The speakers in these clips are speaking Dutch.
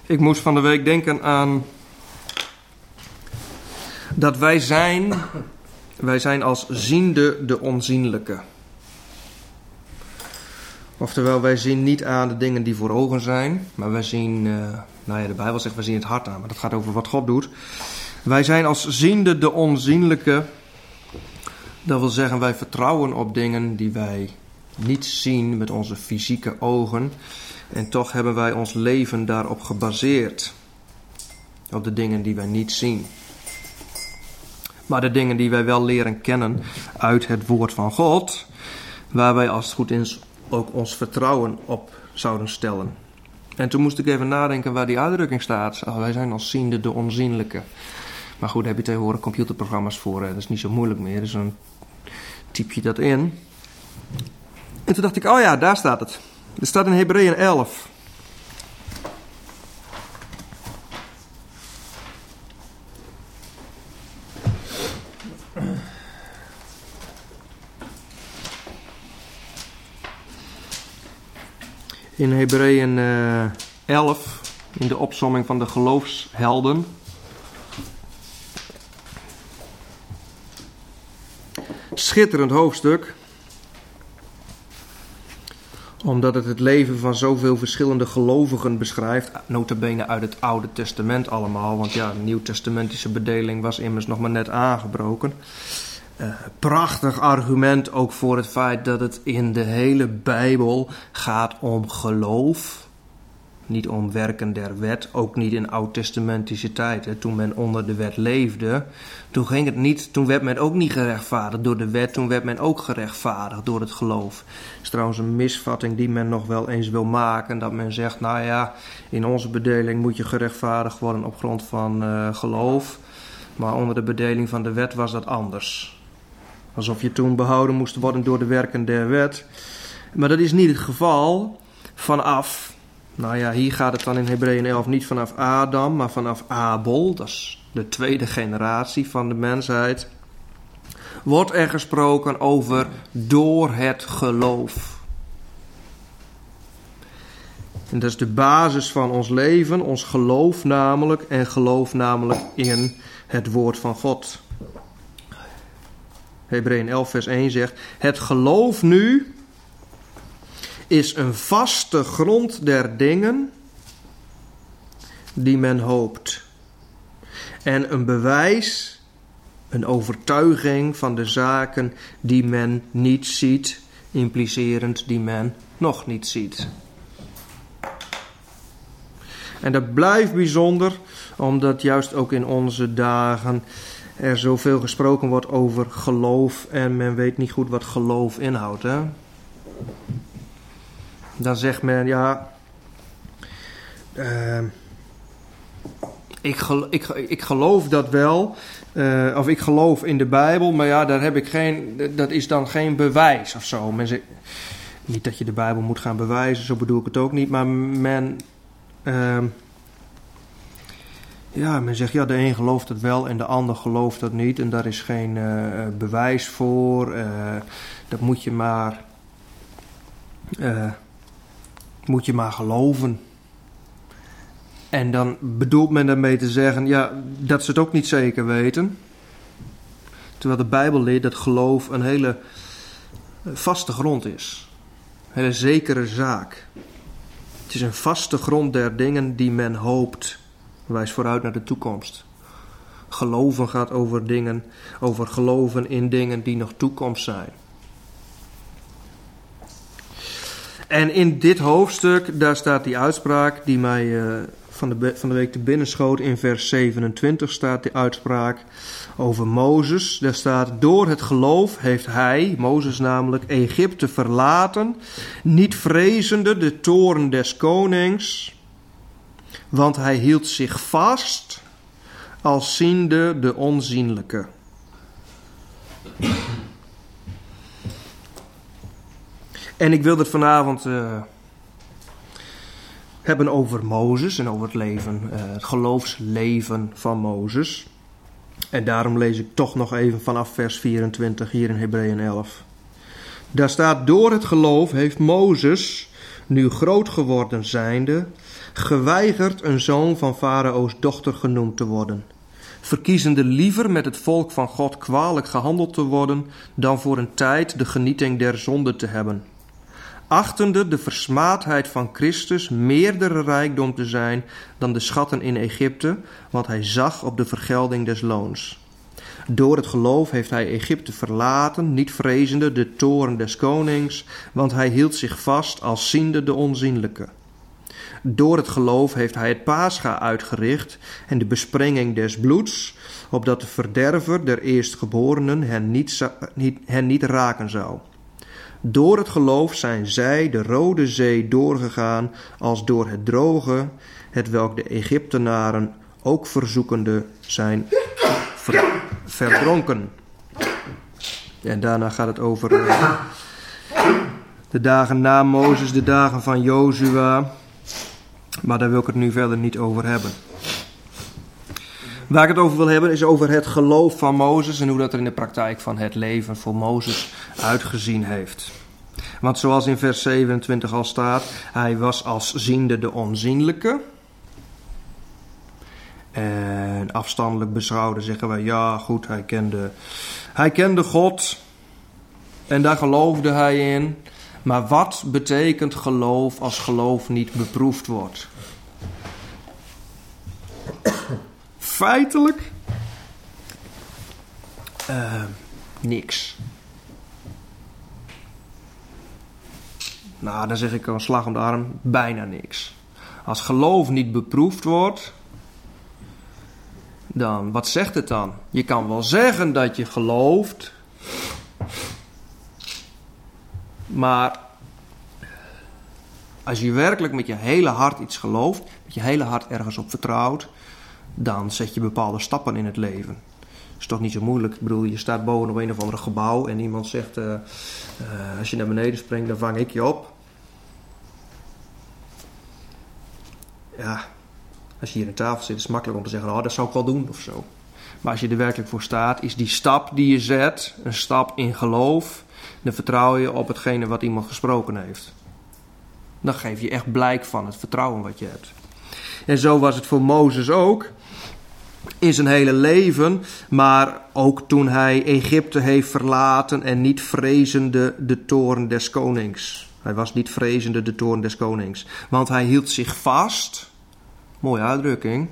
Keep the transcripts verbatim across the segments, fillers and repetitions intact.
Ik moest van de week denken aan dat wij zijn, wij zijn als ziende de onzienlijke. Oftewel, wij zien niet aan de dingen die voor ogen zijn, maar wij zien, uh, nou ja, de Bijbel zegt, wij zien het hart aan, maar dat gaat over wat God doet. Wij zijn als ziende de onzienlijke. Dat wil zeggen, wij vertrouwen op dingen die wij niet zien met onze fysieke ogen. En toch hebben wij ons leven daarop gebaseerd. Op de dingen die wij niet zien. Maar de dingen die wij wel leren kennen uit het woord van God. Waar wij als het goed is ook ons vertrouwen op zouden stellen. En toen moest ik even nadenken waar die uitdrukking staat. Oh, wij zijn als ziende de onzienlijke. Maar goed, daar heb je tegenwoordig computerprogramma's voor. Hè. Dat is niet zo moeilijk meer. Dus dan typ je dat in. En toen dacht ik, oh ja, daar staat het. Het staat in Hebreeën elf. In Hebreeën uh, elf, in de opsomming van de geloofshelden. Schitterend hoofdstuk. Omdat het het leven van zoveel verschillende gelovigen beschrijft. Nota bene uit het Oude Testament allemaal. Want ja, de Nieuwtestamentische bedeling was immers nog maar net aangebroken. Uh, prachtig argument ook voor het feit dat het in de hele Bijbel gaat om geloof. Niet om werken der wet, ook niet in oud-testamentische tijd. Hè. Toen men onder de wet leefde, toen ging het niet, toen werd men ook niet gerechtvaardigd door de wet, toen werd men ook gerechtvaardigd door het geloof. Dat is trouwens een misvatting die men nog wel eens wil maken, dat men zegt, nou ja, in onze bedeling moet je gerechtvaardigd worden op grond van uh, geloof, maar onder de bedeling van de wet was dat anders. Alsof je toen behouden moest worden door de werken der wet. Maar dat is niet het geval vanaf... Nou ja, hier gaat het dan in Hebreeën elf niet vanaf Adam, maar vanaf Abel. Dat is de tweede generatie van de mensheid. Wordt er gesproken over door het geloof. En dat is de basis van ons leven, ons geloof namelijk. En geloof namelijk in het woord van God. Hebreeën elf vers één zegt, het geloof nu is een vaste grond der dingen die men hoopt. En een bewijs, een overtuiging van de zaken die men niet ziet, implicerend die men nog niet ziet. En dat blijft bijzonder, omdat juist ook in onze dagen er zoveel gesproken wordt over geloof en men weet niet goed wat geloof inhoudt, hè? Dan zegt men, ja, uh, ik, gel- ik, ik geloof dat wel, uh, of ik geloof in de Bijbel, maar ja, daar heb ik geen, dat is dan geen bewijs of zo. Men zegt, niet dat je de Bijbel moet gaan bewijzen, zo bedoel ik het ook niet, maar men, uh, ja, men zegt, ja, de een gelooft het wel en de ander gelooft dat niet en daar is geen uh, bewijs voor, uh, dat moet je maar... Uh, Moet je maar geloven. En dan bedoelt men daarmee te zeggen, ja, dat ze het ook niet zeker weten. Terwijl de Bijbel leert dat geloof een hele vaste grond is. Een hele zekere zaak. Het is een vaste grond der dingen die men hoopt. Wijst vooruit naar de toekomst. Geloven gaat over dingen, over geloven in dingen die nog toekomst zijn. En in dit hoofdstuk, daar staat die uitspraak die mij uh, van, de, van de week te binnen schoot. In vers zevenentwintig staat die uitspraak over Mozes. Daar staat, door het geloof heeft hij, Mozes namelijk, Egypte verlaten, niet vrezende de toorn des konings, want hij hield zich vast als ziende de onzienlijke. En ik wil het vanavond uh, hebben over Mozes en over het leven, uh, het geloofsleven van Mozes. En daarom lees ik toch nog even vanaf vers vierentwintig hier in Hebreeën elf. Daar staat, door het geloof heeft Mozes, nu groot geworden zijnde, geweigerd een zoon van Farao's dochter genoemd te worden, verkiezende liever met het volk van God kwalijk gehandeld te worden dan voor een tijd de genieting der zonde te hebben, achtende de versmaadheid van Christus meerdere rijkdom te zijn dan de schatten in Egypte, want hij zag op de vergelding des loons. Door het geloof heeft hij Egypte verlaten, niet vrezende de toorn des konings, want hij hield zich vast als ziende de onzienlijke. Door het geloof heeft hij het Pascha uitgericht en de besprenging des bloeds, opdat de verderver der eerstgeborenen hen niet, niet, hen niet raken zou. Door het geloof zijn zij de Rode Zee doorgegaan als door het droge, hetwelk de Egyptenaren ook verzoekende zijn ver, verdronken. En daarna gaat het over uh, de dagen na Mozes, de dagen van Jozua. Maar daar wil ik het nu verder niet over hebben. Waar ik het over wil hebben is over het geloof van Mozes en hoe dat er in de praktijk van het leven voor Mozes uitgezien heeft. Want zoals in vers zevenentwintig al staat, hij was als ziende de onzienlijke. En afstandelijk beschouwde zeggen wij, ja goed, hij kende, hij kende God en daar geloofde hij in. Maar wat betekent geloof als geloof niet beproefd wordt? Feitelijk uh, niks. Nou, dan zeg ik een slag om de arm, bijna niks. Als geloof niet beproefd wordt, dan, wat zegt het dan? Je kan wel zeggen dat je gelooft, maar als je werkelijk met je hele hart iets gelooft, met je hele hart ergens op vertrouwt, dan zet je bepaalde stappen in het leven. Dat is toch niet zo moeilijk. Ik bedoel, je staat boven op een of ander gebouw en iemand zegt, uh, uh, als je naar beneden springt, dan vang ik je op. Ja, als je hier aan tafel zit, is het makkelijk om te zeggen, oh, dat zou ik wel doen of zo. Maar als je er werkelijk voor staat, is die stap die je zet, een stap in geloof, dan vertrouw je op hetgene wat iemand gesproken heeft. Dan geef je echt blijk van het vertrouwen wat je hebt. En zo was het voor Mozes ook in zijn hele leven, maar ook toen hij Egypte heeft verlaten en niet vrezende de toorn des konings. Hij was niet vrezende de toorn des konings, want hij hield zich vast. Mooie uitdrukking.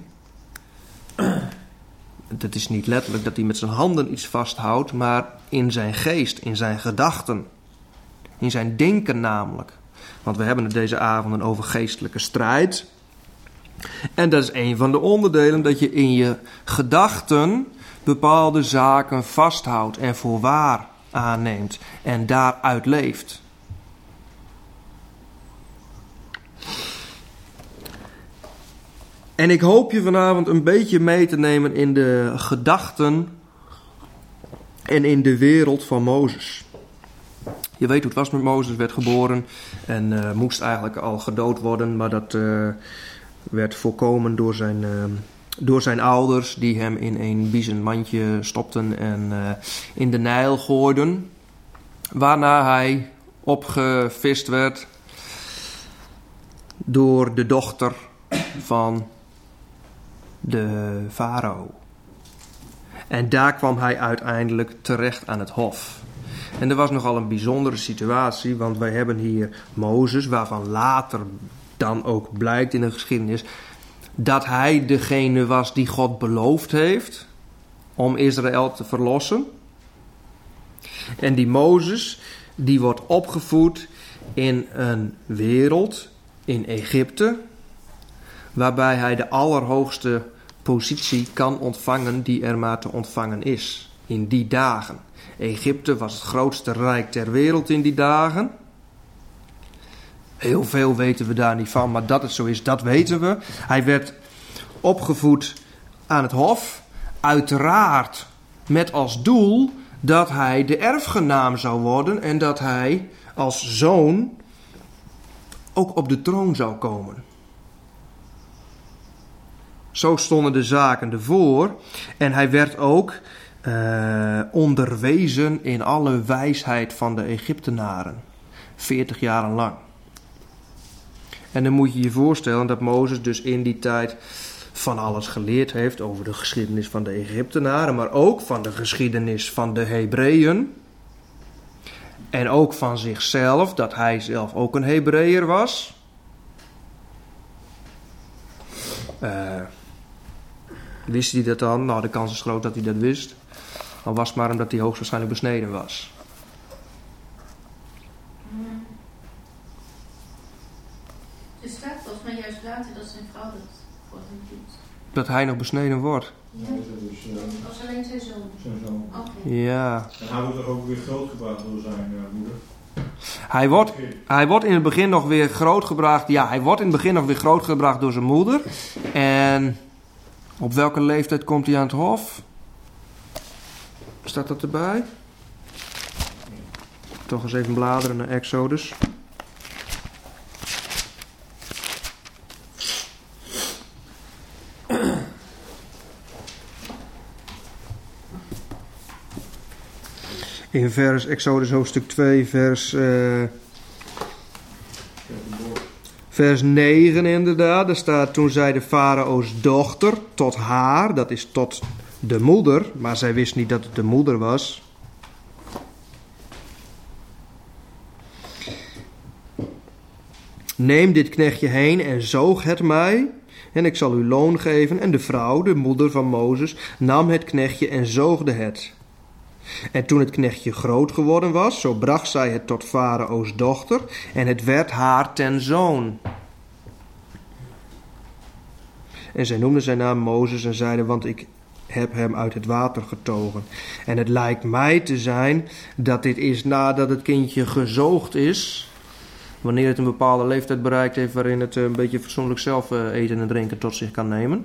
Het is niet letterlijk dat hij met zijn handen iets vasthoudt, maar in zijn geest, in zijn gedachten. In zijn denken namelijk. Want we hebben het deze avonden over geestelijke strijd. En dat is een van de onderdelen, dat je in je gedachten bepaalde zaken vasthoudt en voor waar aanneemt en daaruit leeft. En ik hoop je vanavond een beetje mee te nemen in de gedachten en in de wereld van Mozes. Je weet hoe het was met Mozes, werd geboren en uh, moest eigenlijk al gedood worden, maar dat uh, werd voorkomen door zijn, uh, door zijn ouders, die hem in een biezen mandje stopten en uh, in de Nijl gooiden. Waarna hij opgevist werd door de dochter van de farao. En daar kwam hij uiteindelijk terecht aan het hof. En er was nogal een bijzondere situatie, want wij hebben hier Mozes, waarvan later dan ook blijkt in de geschiedenis dat hij degene was die God beloofd heeft om Israël te verlossen. En die Mozes, die wordt opgevoed in een wereld, in Egypte, waarbij hij de allerhoogste positie kan ontvangen die er maar te ontvangen is in die dagen. Egypte was het grootste rijk ter wereld in die dagen. Heel veel weten we daar niet van, maar dat het zo is, dat weten we. Hij werd opgevoed aan het hof, uiteraard met als doel dat hij de erfgenaam zou worden en dat hij als zoon ook op de troon zou komen. Zo stonden de zaken ervoor. En hij werd ook uh, onderwezen in alle wijsheid van de Egyptenaren. veertig jaren lang. En dan moet je je voorstellen dat Mozes dus in die tijd van alles geleerd heeft over de geschiedenis van de Egyptenaren, maar ook van de geschiedenis van de Hebreeën. En ook van zichzelf, dat hij zelf ook een Hebreeër was. Uh, wist hij dat dan? Nou, de kans is groot dat hij dat wist. Al was het maar omdat hij hoogstwaarschijnlijk besneden was. Er staat volgens mij juist later dat zijn vrouw dat voor hem doet. Dat hij nog besneden wordt? Ja, dus, uh, als alleen zijn zoon. Zijn zoon. Okay. Ja. En hij wordt er ook weer grootgebracht door zijn uh, moeder. Hij wordt, hij wordt in het begin nog weer grootgebracht. Ja, hij wordt in het begin nog weer grootgebracht door zijn moeder. En op welke leeftijd komt hij aan het hof? Staat dat erbij? Toch eens even bladeren naar Exodus. In vers Exodus hoofdstuk twee, vers, uh, vers negen inderdaad. Daar staat: toen zei de farao's dochter tot haar, dat is tot de moeder, maar zij wist niet dat het de moeder was. Neem dit knechtje heen en zoog het mij, en ik zal u loon geven. En de vrouw, de moeder van Mozes, nam het knechtje en zoogde het. En toen het knechtje groot geworden was, zo bracht zij het tot Farao's dochter, en het werd haar ten zoon. En zij noemde zijn naam Mozes en zeide: want ik heb hem uit het water getogen. En het lijkt mij te zijn dat dit is nadat het kindje gezoogd is, wanneer het een bepaalde leeftijd bereikt heeft waarin het een beetje fatsoenlijk zelf eten en drinken tot zich kan nemen.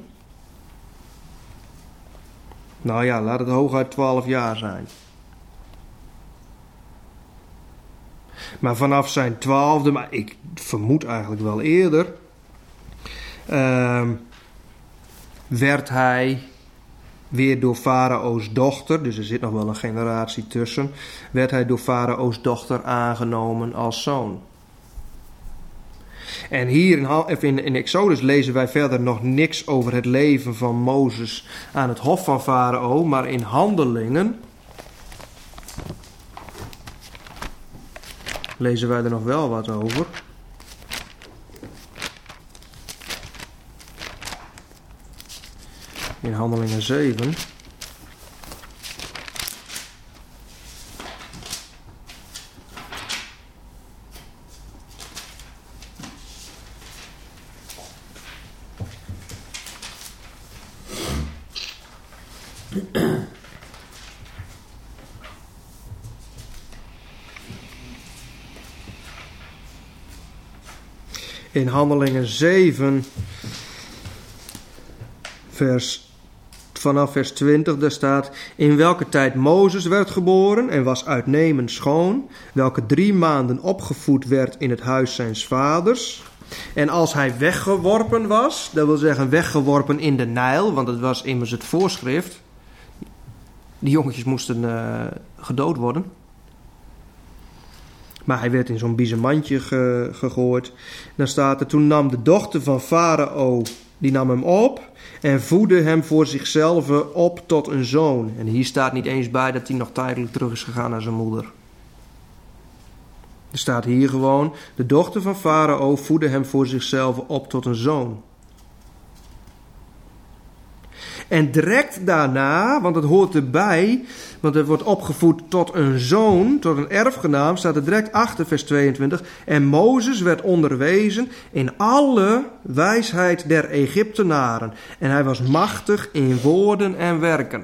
Nou ja, laat het hooguit twaalf jaar zijn. Maar vanaf zijn twaalfde, maar ik vermoed eigenlijk wel eerder, uh, werd hij weer door Farao's dochter, dus er zit nog wel een generatie tussen, werd hij door Farao's dochter aangenomen als zoon. En hier in, in, in Exodus lezen wij verder nog niks over het leven van Mozes aan het hof van Farao, maar in Handelingen lezen wij er nog wel wat over. In Handelingen zeven. In Handelingen zeven, vers, vanaf vers twintig, daar staat: in welke tijd Mozes werd geboren en was uitnemend schoon, welke drie maanden opgevoed werd in het huis zijns vaders. En als hij weggeworpen was, dat wil zeggen weggeworpen in de Nijl, want het was immers het voorschrift. Die jongetjes moesten uh, gedood worden. Maar hij werd in zo'n biezenmandje ge, gegooid. Dan staat er: toen nam de dochter van Farao, die nam hem op en voedde hem voor zichzelf op tot een zoon. En hier staat niet eens bij dat hij nog tijdelijk terug is gegaan naar zijn moeder. Er staat hier gewoon: de dochter van Farao voedde hem voor zichzelf op tot een zoon. En direct daarna, want het hoort erbij, want het wordt opgevoed tot een zoon, tot een erfgenaam, staat er direct achter vers tweeëntwintig. En Mozes werd onderwezen in alle wijsheid der Egyptenaren. En hij was machtig in woorden en werken.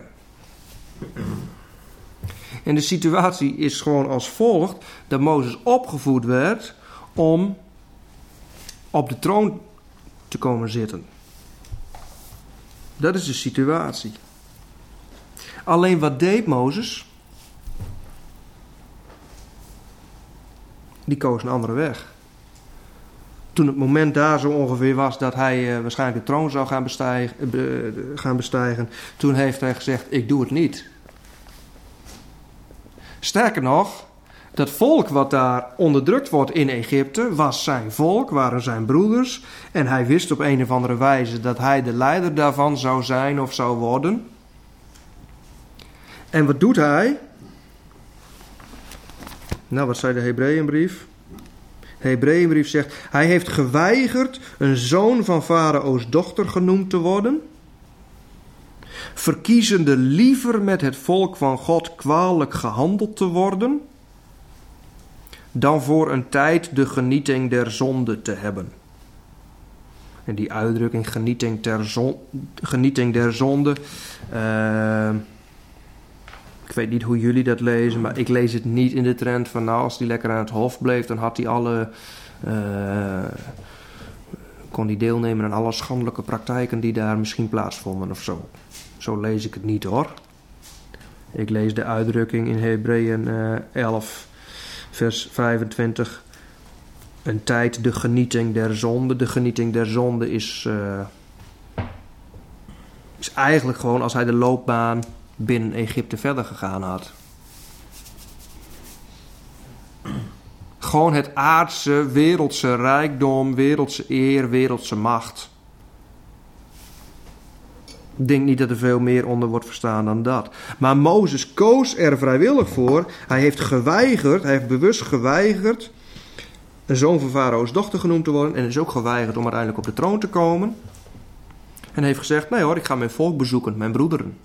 En de situatie is gewoon als volgt: dat Mozes opgevoed werd om op de troon te komen zitten. Dat is de situatie. Alleen wat deed Mozes? Die koos een andere weg. Toen het moment daar zo ongeveer was dat hij uh, waarschijnlijk de troon zou gaan bestijgen, be, gaan bestijgen, toen heeft hij gezegd: ik doe het niet. Sterker nog, Dat volk wat daar onderdrukt wordt in Egypte was zijn volk, waren zijn broeders. En hij wist op een of andere wijze dat hij de leider daarvan zou zijn of zou worden. En wat doet hij? Nou, wat zei de Hebreeënbrief? De Hebreeënbrief zegt, hij heeft geweigerd een zoon van Farao's dochter genoemd te worden, verkiezende liever met het volk van God kwalijk gehandeld te worden, dan voor een tijd de genieting der zonde te hebben. En die uitdrukking genieting, ter zon, genieting der zonde, uh, ik weet niet hoe jullie dat lezen, maar ik lees het niet in de trend van nou, als hij lekker aan het hof bleef, dan had hij alle, uh, kon hij deelnemen aan alle schandelijke praktijken die daar misschien plaatsvonden of zo. Zo lees ik het niet hoor. Ik lees de uitdrukking in Hebreeën uh, elf, vers vijfentwintig. Een tijd de genieting der zonde. De genieting der zonde is, uh, is eigenlijk gewoon als hij de loopbaan binnen Egypte verder gegaan had. Gewoon het aardse, wereldse rijkdom, wereldse eer, wereldse macht. Ik denk niet dat er veel meer onder wordt verstaan dan dat. Maar Mozes koos er vrijwillig voor. Hij heeft geweigerd, hij heeft bewust geweigerd een zoon van Farao's dochter genoemd te worden. En is ook geweigerd om uiteindelijk op de troon te komen. En heeft gezegd, nee hoor, ik ga mijn volk bezoeken, mijn broederen.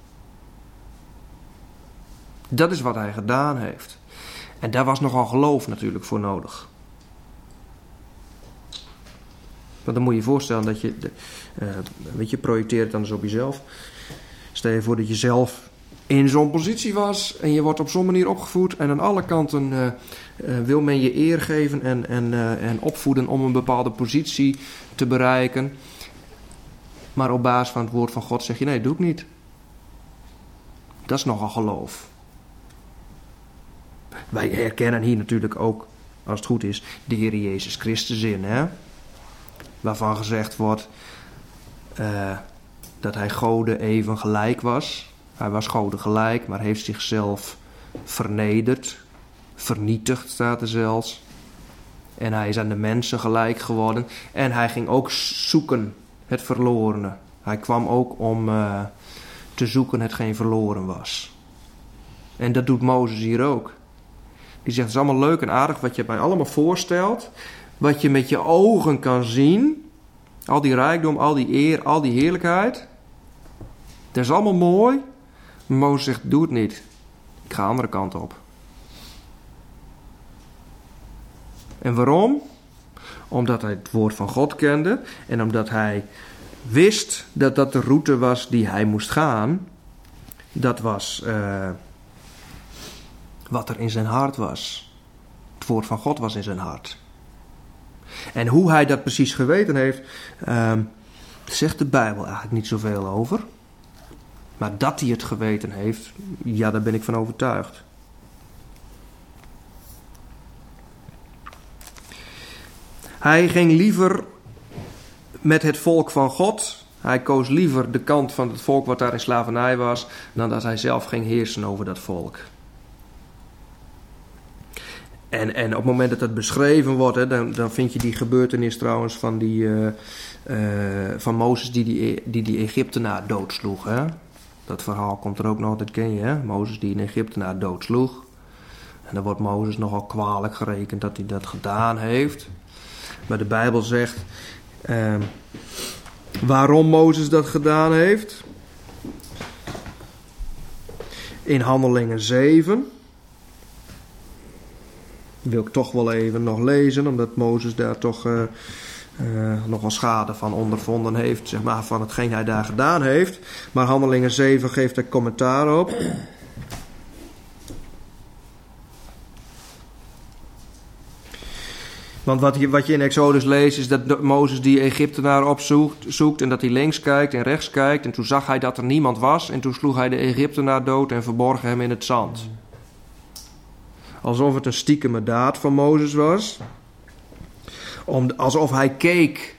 Dat is wat hij gedaan heeft. En daar was nogal geloof natuurlijk voor nodig. Want dan moet je je voorstellen dat je, de, uh, weet je, projecteer het dan eens op jezelf. Stel je voor dat je zelf in zo'n positie was en je wordt op zo'n manier opgevoed en aan alle kanten uh, uh, wil men je eer geven en, en, uh, en opvoeden om een bepaalde positie te bereiken. Maar op basis van het woord van God zeg je nee, doe ik niet. Dat is nogal geloof. Wij herkennen hier natuurlijk ook, als het goed is, de Heer Jezus Christus in, hè? Waarvan gezegd wordt uh, dat hij Gode even gelijk was. Hij was Gode gelijk, maar heeft zichzelf vernederd, vernietigd staat er zelfs. En hij is aan de mensen gelijk geworden. En hij ging ook zoeken het verlorene. Hij kwam ook om uh, te zoeken hetgeen verloren was. En dat doet Mozes hier ook. Die zegt, het is allemaal leuk en aardig wat je mij allemaal voorstelt. Wat je met je ogen kan zien. Al die rijkdom, al die eer, al die heerlijkheid. Dat is allemaal mooi. Maar Mozes zegt, doe het niet. Ik ga de andere kant op. En waarom? Omdat hij het woord van God kende. En omdat hij wist dat dat de route was die hij moest gaan. Dat was uh, wat er in zijn hart was. Het woord van God was in zijn hart. En hoe hij dat precies geweten heeft, uh, zegt de Bijbel eigenlijk niet zoveel over. Maar dat hij het geweten heeft, ja, daar ben ik van overtuigd. Hij ging liever met het volk van God. Hij koos liever de kant van het volk wat daar in slavernij was, dan dat hij zelf ging heersen over dat volk. En, en op het moment dat dat beschreven wordt, hè, dan, dan vind je die gebeurtenis trouwens van, die, uh, uh, van Mozes die die, die die Egyptenaar doodsloeg. Hè? Dat verhaal komt er ook nog, dat ken je, hè? Mozes die een Egyptenaar doodsloeg. En dan wordt Mozes nogal kwalijk gerekend dat hij dat gedaan heeft. Maar de Bijbel zegt uh, waarom Mozes dat gedaan heeft. In Handelingen zeven. Wil ik toch wel even nog lezen, omdat Mozes daar toch uh, uh, nogal schade van ondervonden heeft, zeg maar, van hetgeen hij daar gedaan heeft. Maar Handelingen zeven geeft er commentaar op. Want wat je, wat je in Exodus leest is dat Mozes die Egyptenaar opzoekt zoekt, en dat hij links kijkt en rechts kijkt. En toen zag hij dat er niemand was en toen sloeg hij de Egyptenaar dood en verborg hem in het zand. Alsof het een stiekeme daad van Mozes was. Om, alsof hij keek.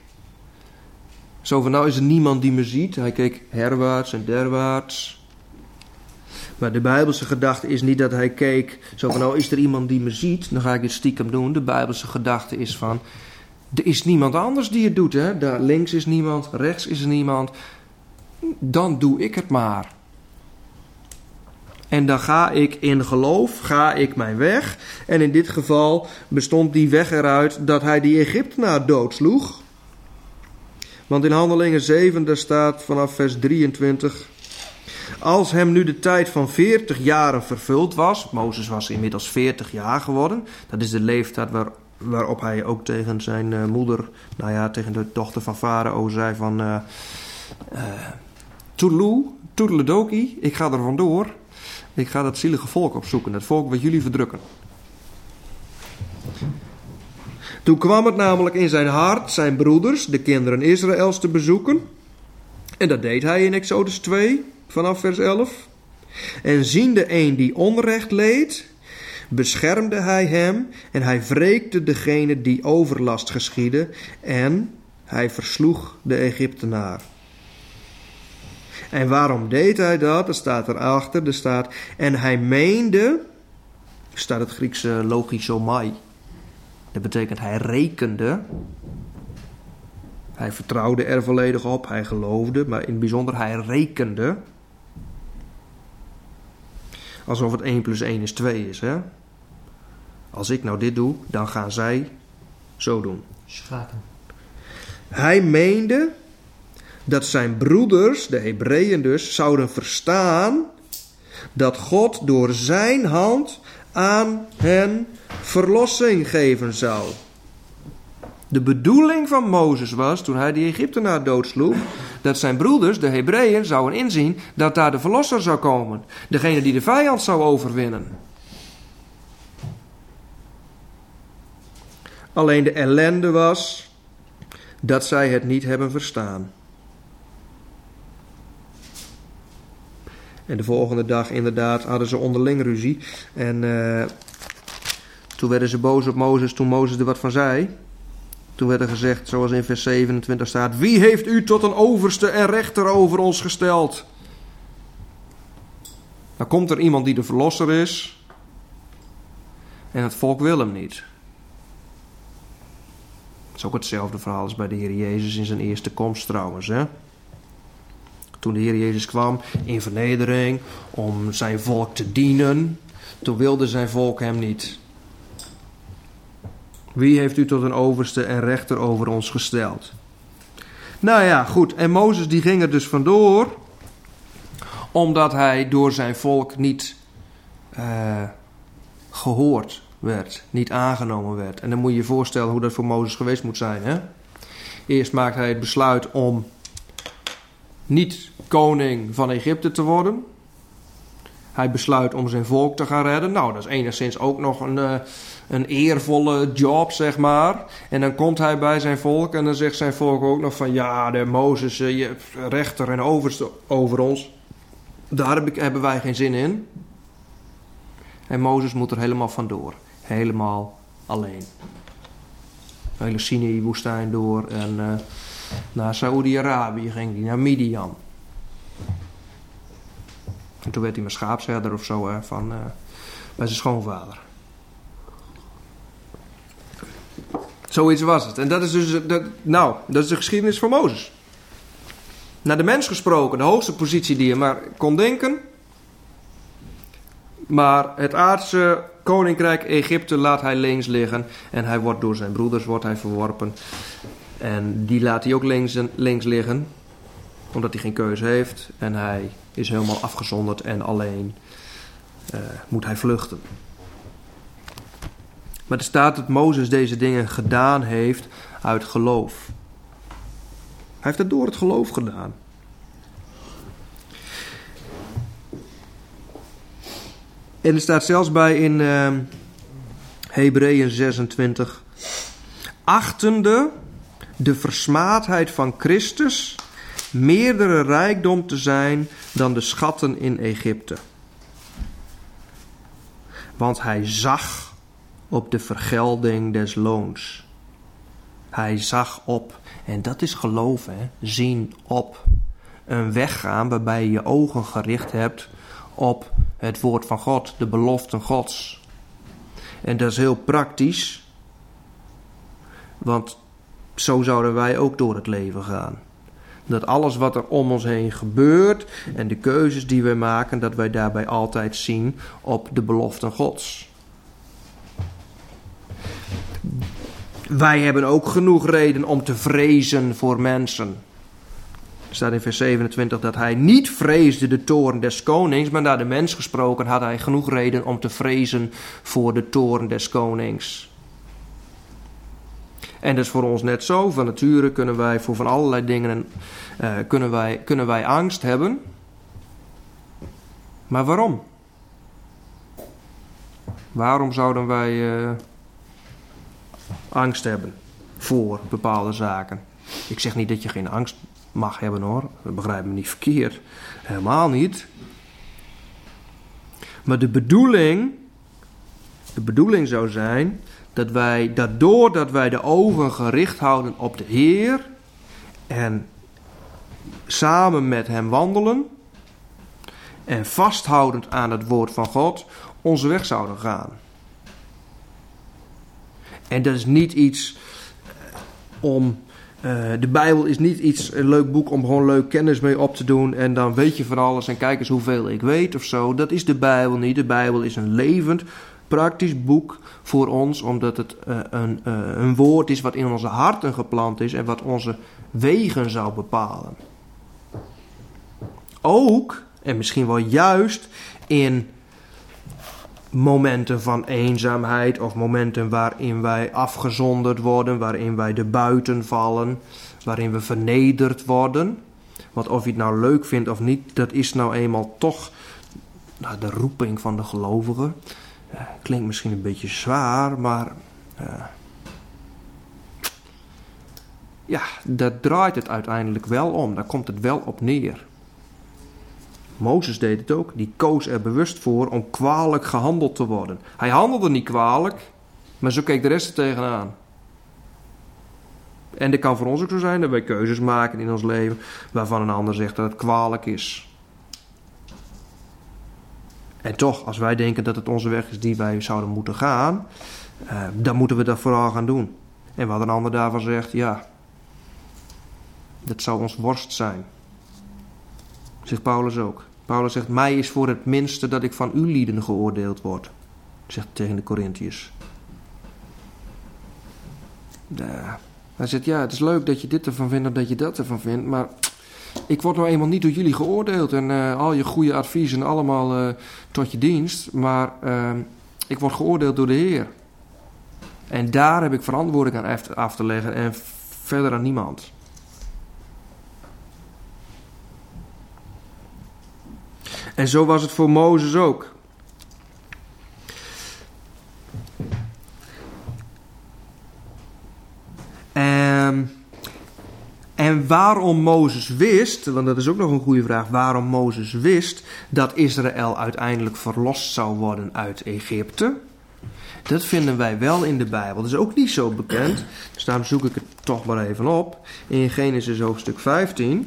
Zo van, nou is er niemand die me ziet. Hij keek herwaarts en derwaarts. Maar de Bijbelse gedachte is niet dat hij keek, zo van, nou is er iemand die me ziet, dan ga ik dit stiekem doen. De Bijbelse gedachte is van, er is niemand anders die het doet. Hè? Daar links is niemand, rechts is er niemand. Dan doe ik het maar. En dan ga ik in geloof, ga ik mijn weg. En in dit geval bestond die weg eruit dat hij die Egyptenaar doodsloeg. Want in Handelingen zeven, daar staat vanaf vers drieëntwintig... Als hem nu de tijd van veertig jaren vervuld was... Mozes was inmiddels veertig jaar geworden. Dat is de leeftijd waar, waarop hij ook tegen zijn uh, moeder... Nou ja, tegen de dochter van Farao zei van... Uh, uh, Toedeloe, toedeledokie, ik ga er vandoor. Ik ga dat zielige volk opzoeken. Het volk wat jullie verdrukken. Toen kwam het namelijk in zijn hart zijn broeders, de kinderen Israëls, te bezoeken. En dat deed hij in Exodus twee... Vanaf vers elf. En ziende een die onrecht leed, beschermde hij hem en hij wreekte degene die overlast geschiedde en hij versloeg de Egyptenaar. En waarom deed hij dat? Er staat erachter, er staat, en hij meende, staat het Griekse logizomai. Dat betekent hij rekende. Hij vertrouwde er volledig op, hij geloofde, maar in het bijzonder hij rekende. Alsof het één plus één is twee is, hè? Als ik nou dit doe, dan gaan zij zo doen. Schaken. Hij meende dat zijn broeders, de Hebreeën dus, zouden verstaan dat God door zijn hand aan hen verlossing geven zou. De bedoeling van Mozes was, toen hij die Egyptenaar doodsloeg, dat zijn broeders, de Hebreeën, zouden inzien dat daar de verlosser zou komen. Degene die de vijand zou overwinnen. Alleen de ellende was dat zij het niet hebben verstaan. En de volgende dag inderdaad hadden ze onderling ruzie. En uh, toen werden ze boos op Mozes toen Mozes er wat van zei. Toen werd er gezegd, zoals in vers zevenentwintig staat, wie heeft u tot een overste en rechter over ons gesteld? Dan komt er iemand die de verlosser is. En het volk wil hem niet. Het is ook hetzelfde verhaal als bij de Heer Jezus in zijn eerste komst trouwens. Hè? Toen de Heer Jezus kwam in vernedering om zijn volk te dienen. Toen wilde zijn volk hem niet. Wie heeft u tot een overste en rechter over ons gesteld? Nou ja, goed. En Mozes die ging er dus vandoor. Omdat hij door zijn volk niet uh, gehoord werd. Niet aangenomen werd. En dan moet je je voorstellen hoe dat voor Mozes geweest moet zijn. Hè? Eerst maakt hij het besluit om niet koning van Egypte te worden. Hij besluit om zijn volk te gaan redden. Nou, dat is enigszins ook nog een, uh, een eervolle job, zeg maar. En dan komt hij bij zijn volk en dan zegt zijn volk ook nog van... Ja, de Mozes, uh, je rechter en overste over ons. Daar heb ik, hebben wij geen zin in. En Mozes moet er helemaal vandoor. Helemaal alleen. De hele Sinai-woestijn door en uh, naar Saoedi-Arabië ging hij, naar Midian. En toen werd hij maar schaapsherder of zo hè, van, uh, bij zijn schoonvader. Zoiets was het. En dat is dus dat, nou, dat is de geschiedenis van Mozes. Naar de mens gesproken, de hoogste positie die je maar kon denken. Maar het aardse koninkrijk Egypte laat hij links liggen. En hij wordt door zijn broeders wordt hij verworpen. En die laat hij ook links, links liggen. Omdat hij geen keuze heeft. En hij is helemaal afgezonderd en alleen uh, moet hij vluchten. Maar er staat dat Mozes deze dingen gedaan heeft uit geloof. Hij heeft het door het geloof gedaan. En er staat zelfs bij in uh, Hebreeën zesentwintig. Achtende de versmaadheid van Christus meerdere rijkdom te zijn dan de schatten in Egypte. Want hij zag op de vergelding des loons. Hij zag op. En dat is geloof, hè? Zien op. Een weg gaan waarbij je je ogen gericht hebt op Het woord van God, de beloften Gods. En dat is heel praktisch. Want zo zouden wij ook door het leven gaan. Dat alles wat er om ons heen gebeurt en de keuzes die wij maken, dat wij daarbij altijd zien op de beloften Gods. Wij hebben ook genoeg reden om te vrezen voor mensen. Er staat in vers zevenentwintig dat hij niet vreesde de toorn des konings, maar naar de mens gesproken had hij genoeg reden om te vrezen voor de toorn des konings. En dat is voor ons net zo. Van nature kunnen wij voor van allerlei dingen uh, kunnen wij, kunnen wij angst hebben. Maar waarom? Waarom zouden wij uh, angst hebben voor bepaalde zaken? Ik zeg niet dat je geen angst mag hebben hoor. Dat begrijp me niet verkeerd. Helemaal niet. Maar de bedoeling, de bedoeling zou zijn dat wij, dat doordat wij de ogen gericht houden op de Heer en samen met Hem wandelen en vasthoudend aan het woord van God onze weg zouden gaan. En dat is niet iets om, uh, de Bijbel is niet iets, een leuk boek om gewoon leuk kennis mee op te doen en dan weet je van alles en kijk eens hoeveel ik weet of zo. Dat is de Bijbel niet. De Bijbel is een levend, praktisch boek voor ons, omdat het uh, een, uh, een woord is wat in onze harten geplant is en wat onze wegen zou bepalen. Ook, en misschien wel juist, in momenten van eenzaamheid of momenten waarin wij afgezonderd worden, waarin wij er buiten vallen, waarin we vernederd worden. Want of je het nou leuk vindt of niet, dat is nou eenmaal toch nou, de roeping van de gelovigen. Uh, klinkt misschien een beetje zwaar, maar uh, ja, daar draait het uiteindelijk wel om. Daar komt het wel op neer. Mozes deed het ook. Die koos er bewust voor om kwalijk gehandeld te worden. Hij handelde niet kwalijk, maar zo keek de rest er tegenaan. En dat kan voor ons ook zo zijn dat wij keuzes maken in ons leven waarvan een ander zegt dat het kwalijk is. En toch, als wij denken dat het onze weg is die wij zouden moeten gaan, uh, dan moeten we dat vooral gaan doen. En wat een ander daarvan zegt, ja, dat zou ons worst zijn. Zegt Paulus ook. Paulus zegt, mij is voor het minste dat ik van uw lieden geoordeeld word. Zegt tegen de Korintiërs. Ja. Hij zegt, ja, het is leuk dat je dit ervan vindt en dat je dat ervan vindt, maar ik word nou eenmaal niet door jullie geoordeeld en uh, al je goede adviezen allemaal uh, tot je dienst, maar uh, ik word geoordeeld door de Heer. En daar heb ik verantwoording aan af te leggen en verder aan niemand. En zo was het voor Mozes ook. En, en waarom Mozes wist, want dat is ook nog een goede vraag, waarom Mozes wist dat Israël uiteindelijk verlost zou worden uit Egypte, dat vinden wij wel in de Bijbel. Dat is ook niet zo bekend, dus daarom zoek ik het toch maar even op. In Genesis hoofdstuk vijftien.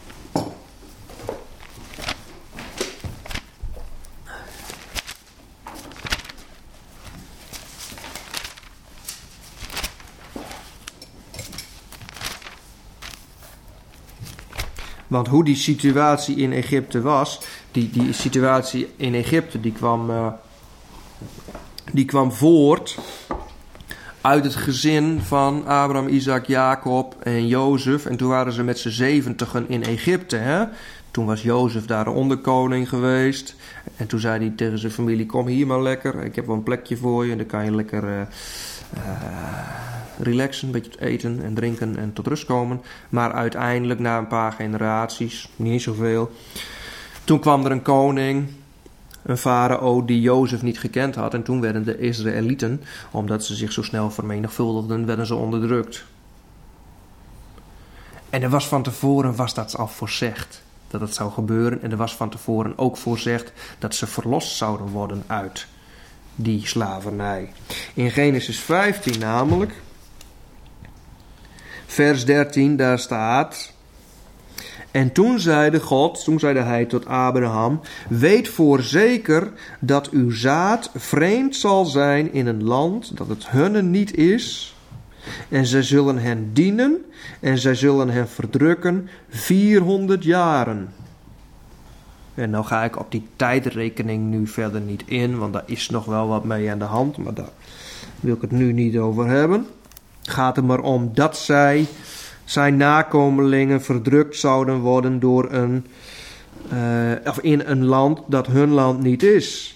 Want hoe die situatie in Egypte was, die, die situatie in Egypte die kwam, uh, die kwam voort uit het gezin van Abraham, Isaac, Jacob en Jozef. En toen waren ze met z'n zeventigen in Egypte. Hè? Toen was Jozef daar de onderkoning geweest. En toen zei hij tegen zijn familie, kom hier maar lekker. Ik heb wel een plekje voor je en dan kan je lekker Uh, uh, relaxen, een beetje eten en drinken en tot rust komen. Maar uiteindelijk, na een paar generaties, niet zoveel, toen kwam er een koning, een farao die Jozef niet gekend had. En toen werden de Israëlieten, omdat ze zich zo snel vermenigvuldigden, werden ze onderdrukt. En er was van tevoren was dat al voorzegd dat het zou gebeuren. En er was van tevoren ook voorzegd dat ze verlost zouden worden uit die slavernij. In Genesis vijftien namelijk, vers dertien, daar staat: En toen zeide God, toen zeide hij tot Abraham: weet voorzeker dat uw zaad vreemd zal zijn in een land dat het hunne niet is. En zij zullen hen dienen en zij zullen hen verdrukken vierhonderd jaren. En nou ga ik op die tijdrekening nu verder niet in, want daar is nog wel wat mee aan de hand, maar daar wil ik het nu niet over hebben. Het gaat er maar om dat zij, zijn nakomelingen, verdrukt zouden worden door een, uh, of in een land dat hun land niet is.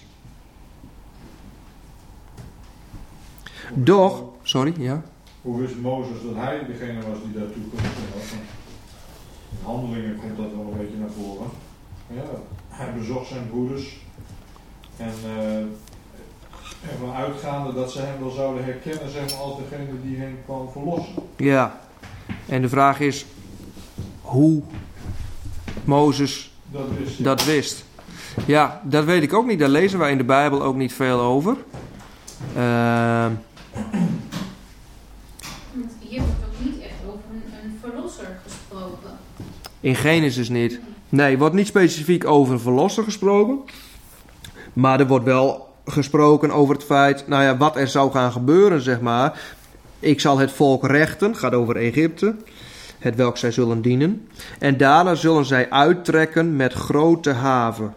Doch, sorry, ja. Hoe wist Mozes dat hij degene was die daartoe kon komen? In Handelingen komt dat wel een beetje naar voren. Ja, hij bezocht zijn broeders en uh, ervan uitgaande dat ze hem wel zouden herkennen, zeg maar, als degene die hen kwam verlossen. Ja, en de vraag is hoe Mozes dat wist. Dat wist. Ja, dat weet ik ook niet. Daar lezen wij in de Bijbel ook niet veel over. Uh, Hier wordt ook niet echt over een, een verlosser gesproken. In Genesis niet. Nee, er wordt niet specifiek over een verlosser gesproken. Maar er wordt wel gesproken over het feit, nou ja, wat er zou gaan gebeuren, zeg maar. Ik zal het volk rechten, gaat over Egypte, het welk zij zullen dienen. En daarna zullen zij uittrekken met grote haven.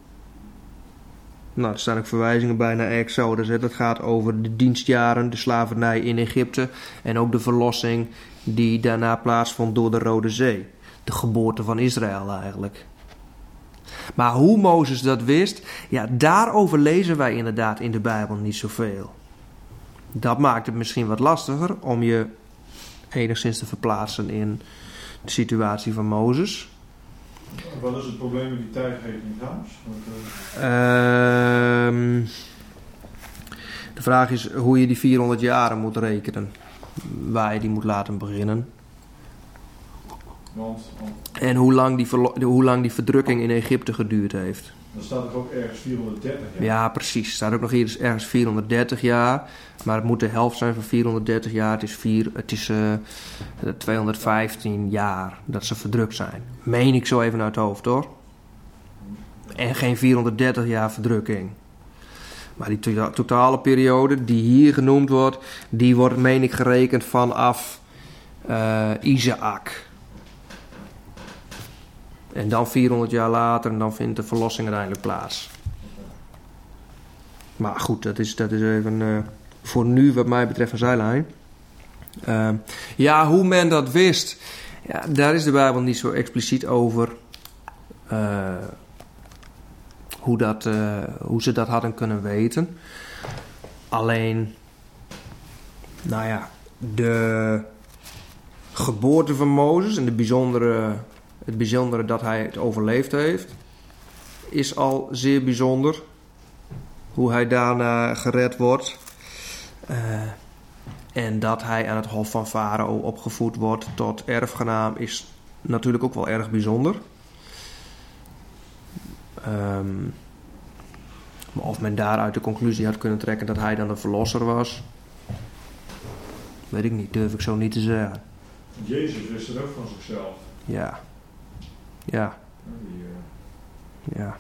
Nou, er staan ook verwijzingen bij naar Exodus. Het gaat over de dienstjaren, de slavernij in Egypte en ook de verlossing die daarna plaatsvond door de Rode Zee. De geboorte van Israël eigenlijk. Maar hoe Mozes dat wist, ja, daarover lezen wij inderdaad in de Bijbel niet zoveel. Dat maakt het misschien wat lastiger om je enigszins te verplaatsen in de situatie van Mozes. Wat is het probleem met die tijdrekening trouwens? Uh... Uh, de vraag is hoe je die vierhonderd jaren moet rekenen. Waar je die moet laten beginnen. Want, want... En hoe lang, die verlo- hoe lang die verdrukking in Egypte geduurd heeft. Dan staat er ook ergens vierhonderddertig jaar. Ja, precies. Er staat ook nog hier ergens vierhonderddertig jaar. Maar het moet de helft zijn van vierhonderddertig jaar. Het is, vier, het is uh, tweehonderdvijftien jaar dat ze verdrukt zijn. Meen ik zo even uit het hoofd, hoor. En geen vierhonderddertig jaar verdrukking. Maar die to- totale periode die hier genoemd wordt, die wordt, meen ik, gerekend vanaf uh, Isaac. En dan vierhonderd jaar later, en dan vindt de verlossing uiteindelijk plaats. Maar goed, dat is, dat is even uh, voor nu wat mij betreft een zijlijn. Uh, ja, hoe men dat wist, ja, daar is de Bijbel niet zo expliciet over. Uh, hoe, dat, uh, hoe ze dat hadden kunnen weten. Alleen, nou ja, de geboorte van Mozes en de bijzondere... Het bijzondere dat hij het overleefd heeft, is al zeer bijzonder. Hoe hij daarna gered wordt. Uh, en dat hij aan het hof van Farao opgevoed wordt tot erfgenaam is natuurlijk ook wel erg bijzonder. Um, maar of men daaruit de conclusie had kunnen trekken dat hij dan de verlosser was, weet ik niet, durf ik zo niet te zeggen. Jezus wist er ook van zichzelf. Ja. Ja. Die, uh, ja.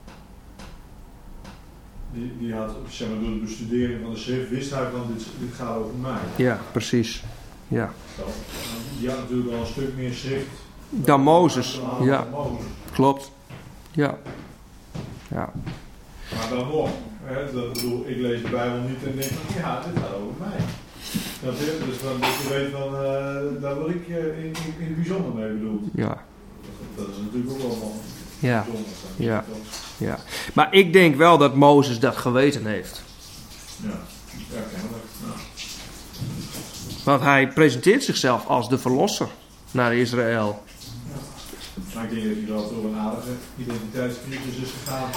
Die, die had, zeg maar, door de bestudering van de schrift wist hij van dit, dit gaat over mij. Ja, precies. Ja. Die had natuurlijk al een stuk meer schrift dan Mozes. Dan ja, Mozes. Klopt. Ja. Ja. Maar dan nog, hè, dat bedoel, ik lees de Bijbel niet en denk van ja, dit gaat over mij. Dat is, dus dan dat je weet van, uh, daar wil ik uh, in, in, in het bijzonder mee bedoeld. Ja. Dat is natuurlijk ook wel van. Ja. Ja. Ja. Maar ik denk wel dat Mozes dat geweten heeft. Ja, ja, kennelijk. Ja. Want hij presenteert zichzelf als de verlosser naar Israël. Ja. Maar ik denk dat hij wel door een aardige identiteitscrisis is gegaan.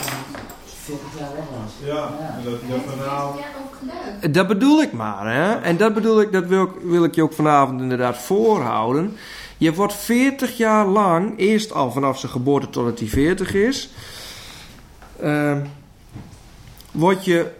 Ja, en dat hij dat vanavond... Dat bedoel ik maar, hè. En dat bedoel ik, dat wil ik, wil ik je ook vanavond inderdaad voorhouden. Je wordt veertig jaar lang, eerst al vanaf zijn geboorte totdat hij veertig is, uh, word je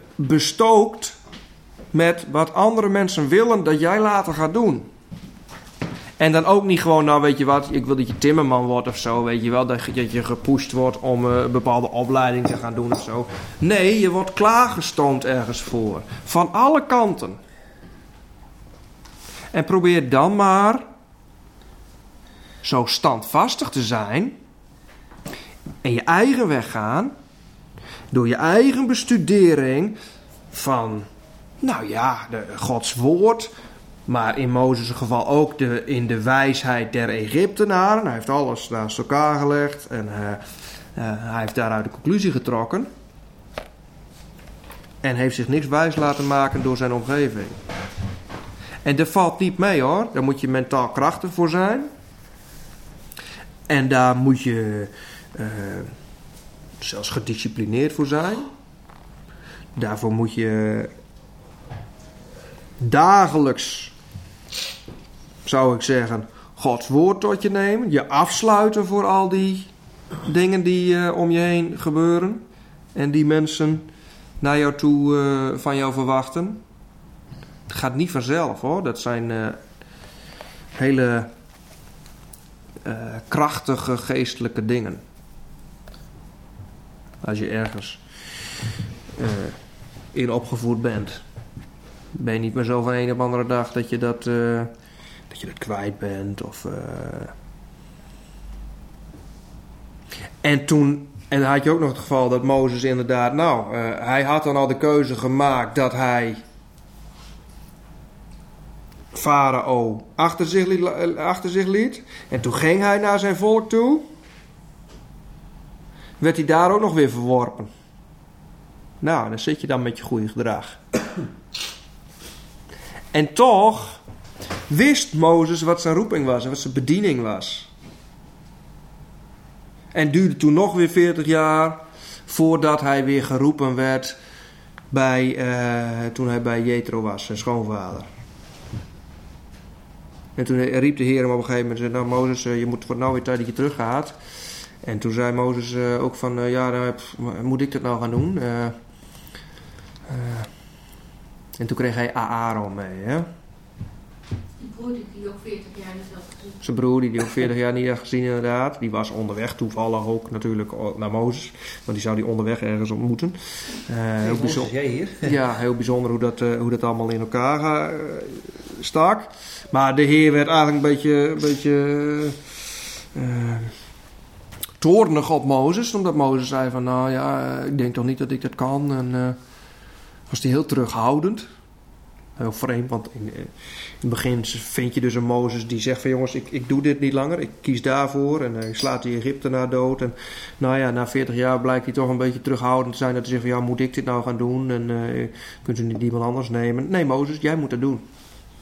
bestookt met wat andere mensen willen dat jij later gaat doen. En dan ook niet gewoon, nou weet je wat, ik wil dat je timmerman wordt of zo, weet je wel. Dat je, dat je gepusht wordt om uh, een bepaalde opleiding te gaan doen of zo. Nee, je wordt klaargestoomd ergens voor. Van alle kanten. En probeer dan maar zo standvastig te zijn. En je eigen weg gaan. Door je eigen bestudering van, nou ja, de, Gods woord. Maar in Mozes' geval ook de, in de wijsheid der Egyptenaren. Hij heeft alles naast elkaar gelegd. En uh, uh, hij heeft daaruit de conclusie getrokken. En heeft zich niks wijs laten maken door zijn omgeving. En dat valt niet mee hoor. Daar moet je mentaal krachtig voor zijn. En daar moet je uh, zelfs gedisciplineerd voor zijn. Daarvoor moet je dagelijks, zou ik zeggen, Gods woord tot je nemen. Je afsluiten voor al die dingen die uh, om je heen gebeuren. En die mensen naar jou toe uh, van jou verwachten. Het gaat niet vanzelf hoor. Dat zijn uh, hele uh, krachtige geestelijke dingen. Als je ergens uh, in opgevoed bent. Ben je niet meer zo van een op andere dag dat je dat, uh, dat, je dat kwijt bent. Of, uh... En toen, en dan had je ook nog het geval dat Mozes inderdaad, nou, uh, hij had dan al de keuze gemaakt dat hij Farao achter zich, liet, achter zich liet. En toen ging hij naar zijn volk toe. Werd hij daar ook nog weer verworpen. Nou, dan zit je dan met je goede gedrag. En toch wist Mozes wat zijn roeping was en wat zijn bediening was. En duurde toen nog weer veertig jaar voordat hij weer geroepen werd bij, uh, toen hij bij Jethro was, zijn schoonvader. En toen riep de Heer hem op een gegeven moment, nou Mozes, je moet voor nou weer tijd dat je teruggaat. En toen zei Mozes uh, ook van, uh, ja, nou, moet ik dat nou gaan doen? Uh, uh, en toen kreeg hij Aaron mee, hè? Die broer die ook veertig jaar niet had gezien. Zijn broer die die ook veertig jaar niet had gezien inderdaad. Die was onderweg toevallig ook natuurlijk naar Mozes. Want die zou die onderweg ergens ontmoeten. Uh, heel bijzonder, jij hier? ja, heel bijzonder hoe dat, uh, hoe dat allemaal in elkaar uh, stak. Maar de Heer werd eigenlijk een beetje, een beetje uh, toornig op Mozes. Omdat Mozes zei van, nou ja, ik denk toch niet dat ik dat kan. En uh, was hij heel terughoudend. Heel vreemd, want in, in het begin vind je dus een Mozes die zegt van jongens, ik, ik doe dit niet langer. Ik kies daarvoor en uh, ik slaat die Egyptenaar dood. En nou ja, na veertig jaar blijkt hij toch een beetje terughoudend te zijn. Dat hij zegt van ja, moet ik dit nou gaan doen? En uh, kunt u niet iemand anders nemen? Nee Mozes, jij moet dat doen.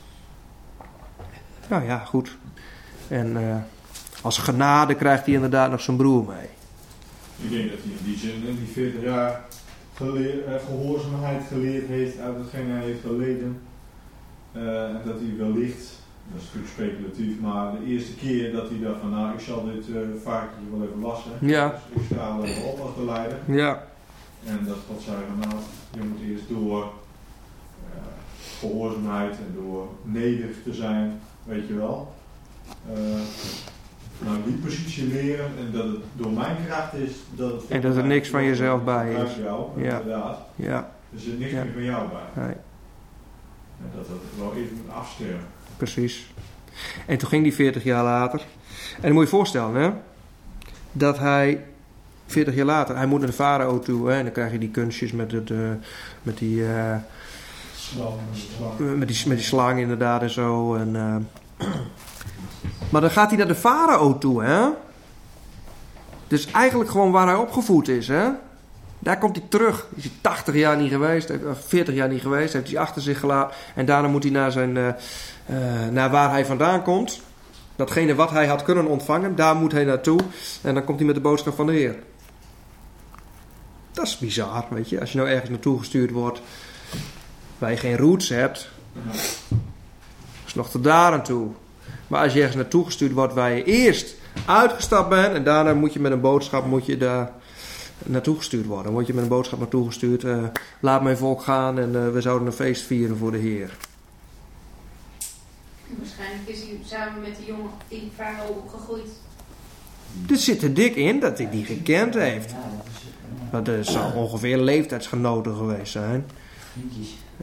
Nou ja, goed. En uh, als genade krijgt hij inderdaad nog zijn broer mee. Ik denk dat hij in die zin in die veertig jaar geleer, uh, gehoorzaamheid geleerd heeft uit hetgeen hij heeft geleden. Uh, en dat hij wellicht, dat is natuurlijk speculatief, maar de eerste keer dat hij dacht van nou, ik zal dit uh, varkentje wel even wassen. Ja. Dus ik sta wel even op als beleider. Ja. En dat God zei van nou, je moet eerst door uh, gehoorzaamheid en door nederig te zijn, weet je wel. Uh, nou, die positie leren en dat het door mijn kracht is. Dat het en dat er niks van jezelf bij is. Jou, ja. Inderdaad. Ja. Er zit niks ja. meer van jou bij. Nee. En dat dat wel even moet afsterven. Precies. En toen ging die veertig jaar later. En dan moet je je voorstellen, hè. Dat hij veertig jaar later, hij moet naar de farao toe. Hè, en dan krijg je die kunstjes met, het, uh, met die... Uh, Slang, met, die met die slang inderdaad en zo. En, uh, maar dan gaat hij naar de farao toe, hè. Dus eigenlijk gewoon waar hij opgevoed is, hè. Daar komt hij terug. Is hij tachtig jaar niet geweest, veertig jaar niet geweest, heeft hij achter zich gelaten. En daarna moet hij naar, zijn, uh, uh, naar waar hij vandaan komt. Datgene wat hij had kunnen ontvangen, daar moet hij naartoe. En dan komt hij met de boodschap van de Heer. Dat is bizar, weet je. Als je nou ergens naartoe gestuurd wordt waar je geen roots hebt, is nog tot daar aan toe. Maar als je ergens naartoe gestuurd wordt waar je eerst uitgestapt bent en daarna moet je met een boodschap moet je daar naartoe gestuurd worden. Dan word je met een boodschap naartoe gestuurd. Uh, laat mijn volk gaan en uh, we zouden een feest vieren voor de Heer. Waarschijnlijk is hij samen met de jongen die farao opgegroeid. Dit zit er dik in dat hij die gekend heeft. Want er zou ongeveer leeftijdsgenoten geweest zijn. Uh,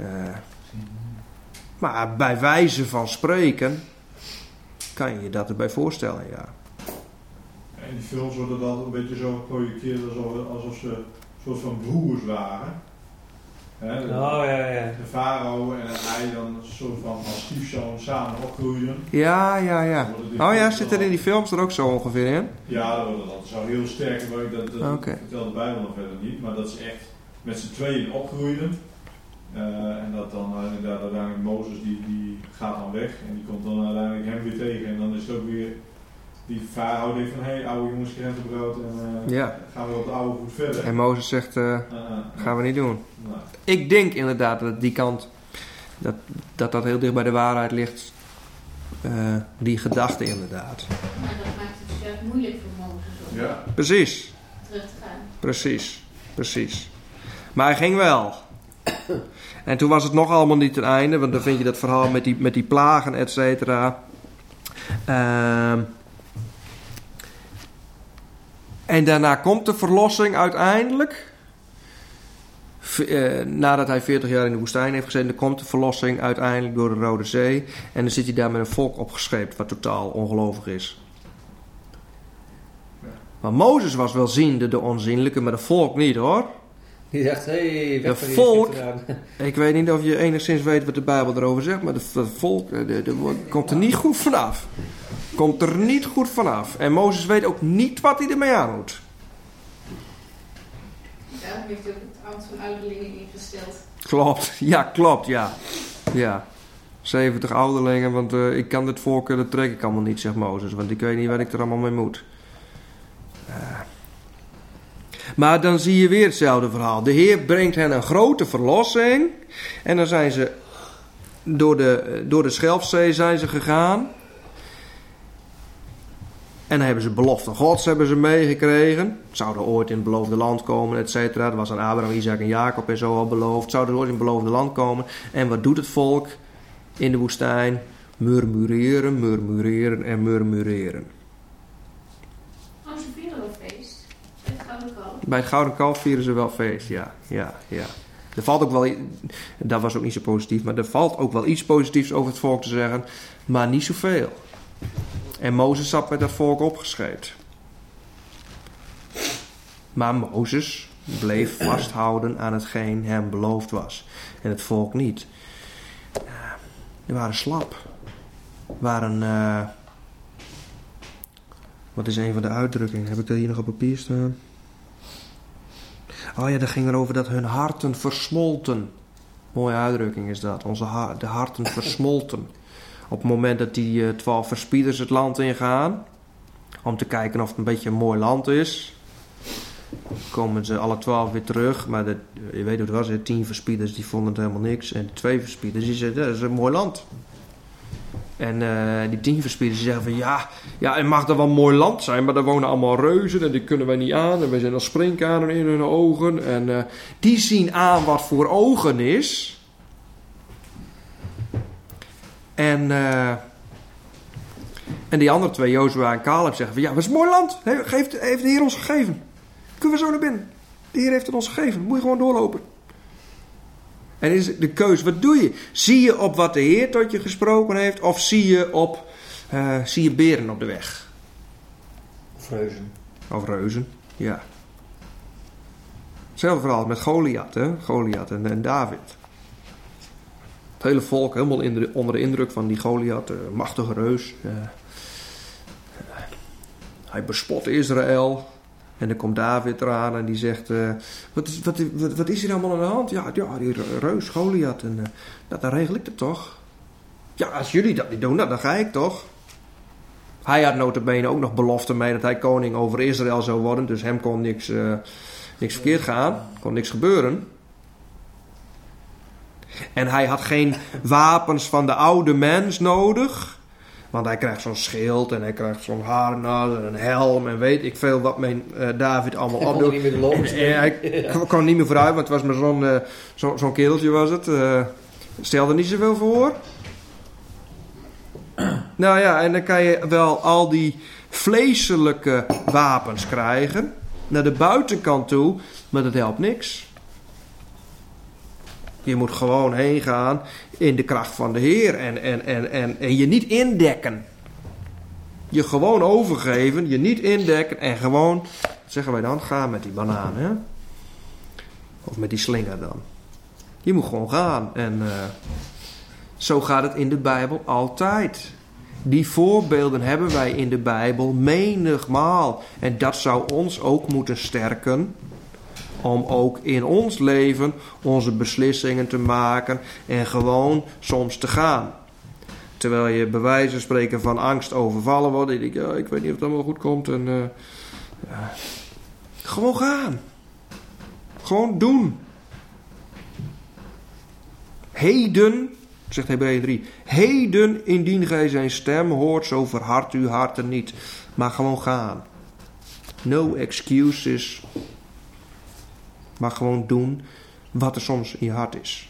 maar bij wijze van spreken kan je je dat erbij voorstellen, ja. In die films wordt het altijd een beetje zo geprojecteerd alsof, alsof ze een soort van broers waren. He, de, oh ja, ja. De farao en hij dan een soort van als stiefzoon samen opgroeiden. Ja, ja, ja. Oh ja, zit er in die films er ook zo ongeveer in? Ja, dat wordt het altijd zo heel sterk. Dat, dat okay. vertelt de Bijbel nog verder niet. Maar dat ze echt met z'n tweeën opgroeiden. Uh, en dat dan uh, inderdaad uiteindelijk Mozes die, die gaat dan weg. En die komt dan uiteindelijk hem weer tegen. En dan is het ook weer... Die farao denkt van, hé, hey, oude jongens, krentenbrood en uh, ja. gaan we op de oude voet verder. En Mozes zegt, uh, uh, uh, gaan we niet doen. Uh. Ik denk inderdaad dat die kant, dat dat, dat heel dicht bij de waarheid ligt. Uh, die gedachte inderdaad. Maar dat maakt het dus juist moeilijk voor Mozes om ja. Precies. terug te gaan. Precies, precies. Maar hij ging wel. En toen was het nog allemaal niet ten einde, want dan vind je dat verhaal met die, met die plagen, et cetera. Uh, En daarna komt de verlossing uiteindelijk. V- uh, nadat hij veertig jaar in de woestijn heeft gezeten, dan komt de verlossing uiteindelijk door de Rode Zee. En dan zit hij daar met een volk opgescheept wat totaal ongelovig is. Ja. Maar Mozes was wel ziende, de onzienlijke, maar de volk niet hoor. Die zegt, hé, hey, de volk. Ik weet niet of je enigszins weet wat de Bijbel erover zegt, maar de, de volk de, de, de, komt er niet goed vanaf. Komt er niet goed vanaf. En Mozes weet ook niet wat hij ermee aan moet. Daarom heeft hij ook het ambt van ouderlingen ingesteld. Klopt, ja, klopt, ja. Ja. zeventig ouderlingen, want uh, ik kan dit volk, dat trek ik allemaal niet, zegt Mozes. Want ik weet niet wat ik er allemaal mee moet. Uh. Maar dan zie je weer hetzelfde verhaal. De Heer brengt hen een grote verlossing. En dan zijn ze door de, door de Schelfzee zijn ze gegaan. En dan hebben ze belofte Gods hebben ze meegekregen. Zouden ooit in het beloofde land komen, et cetera. Dat was aan Abraham, Isaac en Jacob en zo al beloofd. Zouden ooit in het beloofde land komen. En wat doet het volk in de woestijn? Murmureren, murmureren en murmureren. Oh, ze vieren wel feest. Bij het Gouden Kalf. Bij het Gouden Kalf vieren ze wel feest, ja. ja, ja. Er valt ook wel, dat was ook niet zo positief, maar er valt ook wel iets positiefs over het volk te zeggen. Maar niet zoveel. En Mozes zat met dat volk opgescheept. Maar Mozes bleef vasthouden aan hetgeen hem beloofd was. En het volk niet. Die waren slap. Waren... Uh, wat is een van de uitdrukkingen? Heb ik dat hier nog op papier staan? Oh ja, dat ging erover dat hun harten versmolten. Mooie uitdrukking is dat. Onze ha- de harten versmolten. Op het moment dat die uh, twaalf verspieders het land ingaan, om te kijken of het een beetje een mooi land is, komen ze alle twaalf weer terug. Maar de, je weet hoe het was, de tien verspieders die vonden het helemaal niks. En de twee verspieders die zeiden, dat is een mooi land. En uh, die tien verspieders die zeggen van, ja, ja, het mag er wel een mooi land zijn, maar daar wonen allemaal reuzen en die kunnen wij niet aan. En wij zijn als springkanen in hun ogen. En uh, die zien aan wat voor ogen is. En, uh, en die andere twee, Jozua en Caleb, zeggen van ja, wat is een mooi land. Heeft, heeft de Heer ons gegeven. Kunnen we zo naar binnen. De Heer heeft het ons gegeven. Moet je gewoon doorlopen. En is de keus, wat doe je? Zie je op wat de Heer tot je gesproken heeft, of zie je op, uh, zie je beren op de weg? Of reuzen. Of reuzen, ja. Hetzelfde verhaal met Goliath, hè? Goliath en, en David. Het hele volk helemaal in de, onder de indruk van die Goliath, de machtige reus. Uh, uh, hij bespot Israël. En dan komt David eraan en die zegt, uh, wat, is, wat, wat, wat is hier allemaal aan de hand? Ja, ja die reus, Goliath. En uh, nou, dan regel ik het toch. Ja, als jullie dat niet doen, nou, dan ga ik toch. Hij had nota bene ook nog belofte mee dat hij koning over Israël zou worden. Dus hem kon niks, uh, niks verkeerd gaan. Kon niks gebeuren. En hij had geen wapens van de oude mens nodig. Want hij krijgt zo'n schild en hij krijgt zo'n harnas en een helm en weet ik veel wat mijn uh, David allemaal opdoet. Hij kon niet meer lopen. En hij ja. kwam niet meer vooruit, want het was maar zo'n, uh, zo, zo'n kereltje was het. Uh, stelde niet zoveel voor. Nou ja, en dan kan je wel al die vleeselijke wapens krijgen. Naar de buitenkant toe. Maar dat helpt niks. Je moet gewoon heen gaan in de kracht van de Heer. En, en, en, en, en je niet indekken. Je gewoon overgeven. Je niet indekken. En gewoon, wat zeggen wij dan? Ga met die banaan. Hè? Of met die slinger dan. Je moet gewoon gaan. En uh, zo gaat het in de Bijbel altijd. Die voorbeelden hebben wij in de Bijbel menigmaal. En dat zou ons ook moeten sterken. Om ook in ons leven onze beslissingen te maken. En gewoon soms te gaan. Terwijl je bij wijze van spreken van angst overvallen wordt. En je denkt, ja, ik weet niet of het allemaal goed komt. En, uh, ja. Gewoon gaan. Gewoon doen. Heden, zegt Hebreeën drie. Heden, indien gij zijn stem hoort, zo verhard uw harten niet. Maar gewoon gaan. No excuses. Maar gewoon doen wat er soms in je hart is.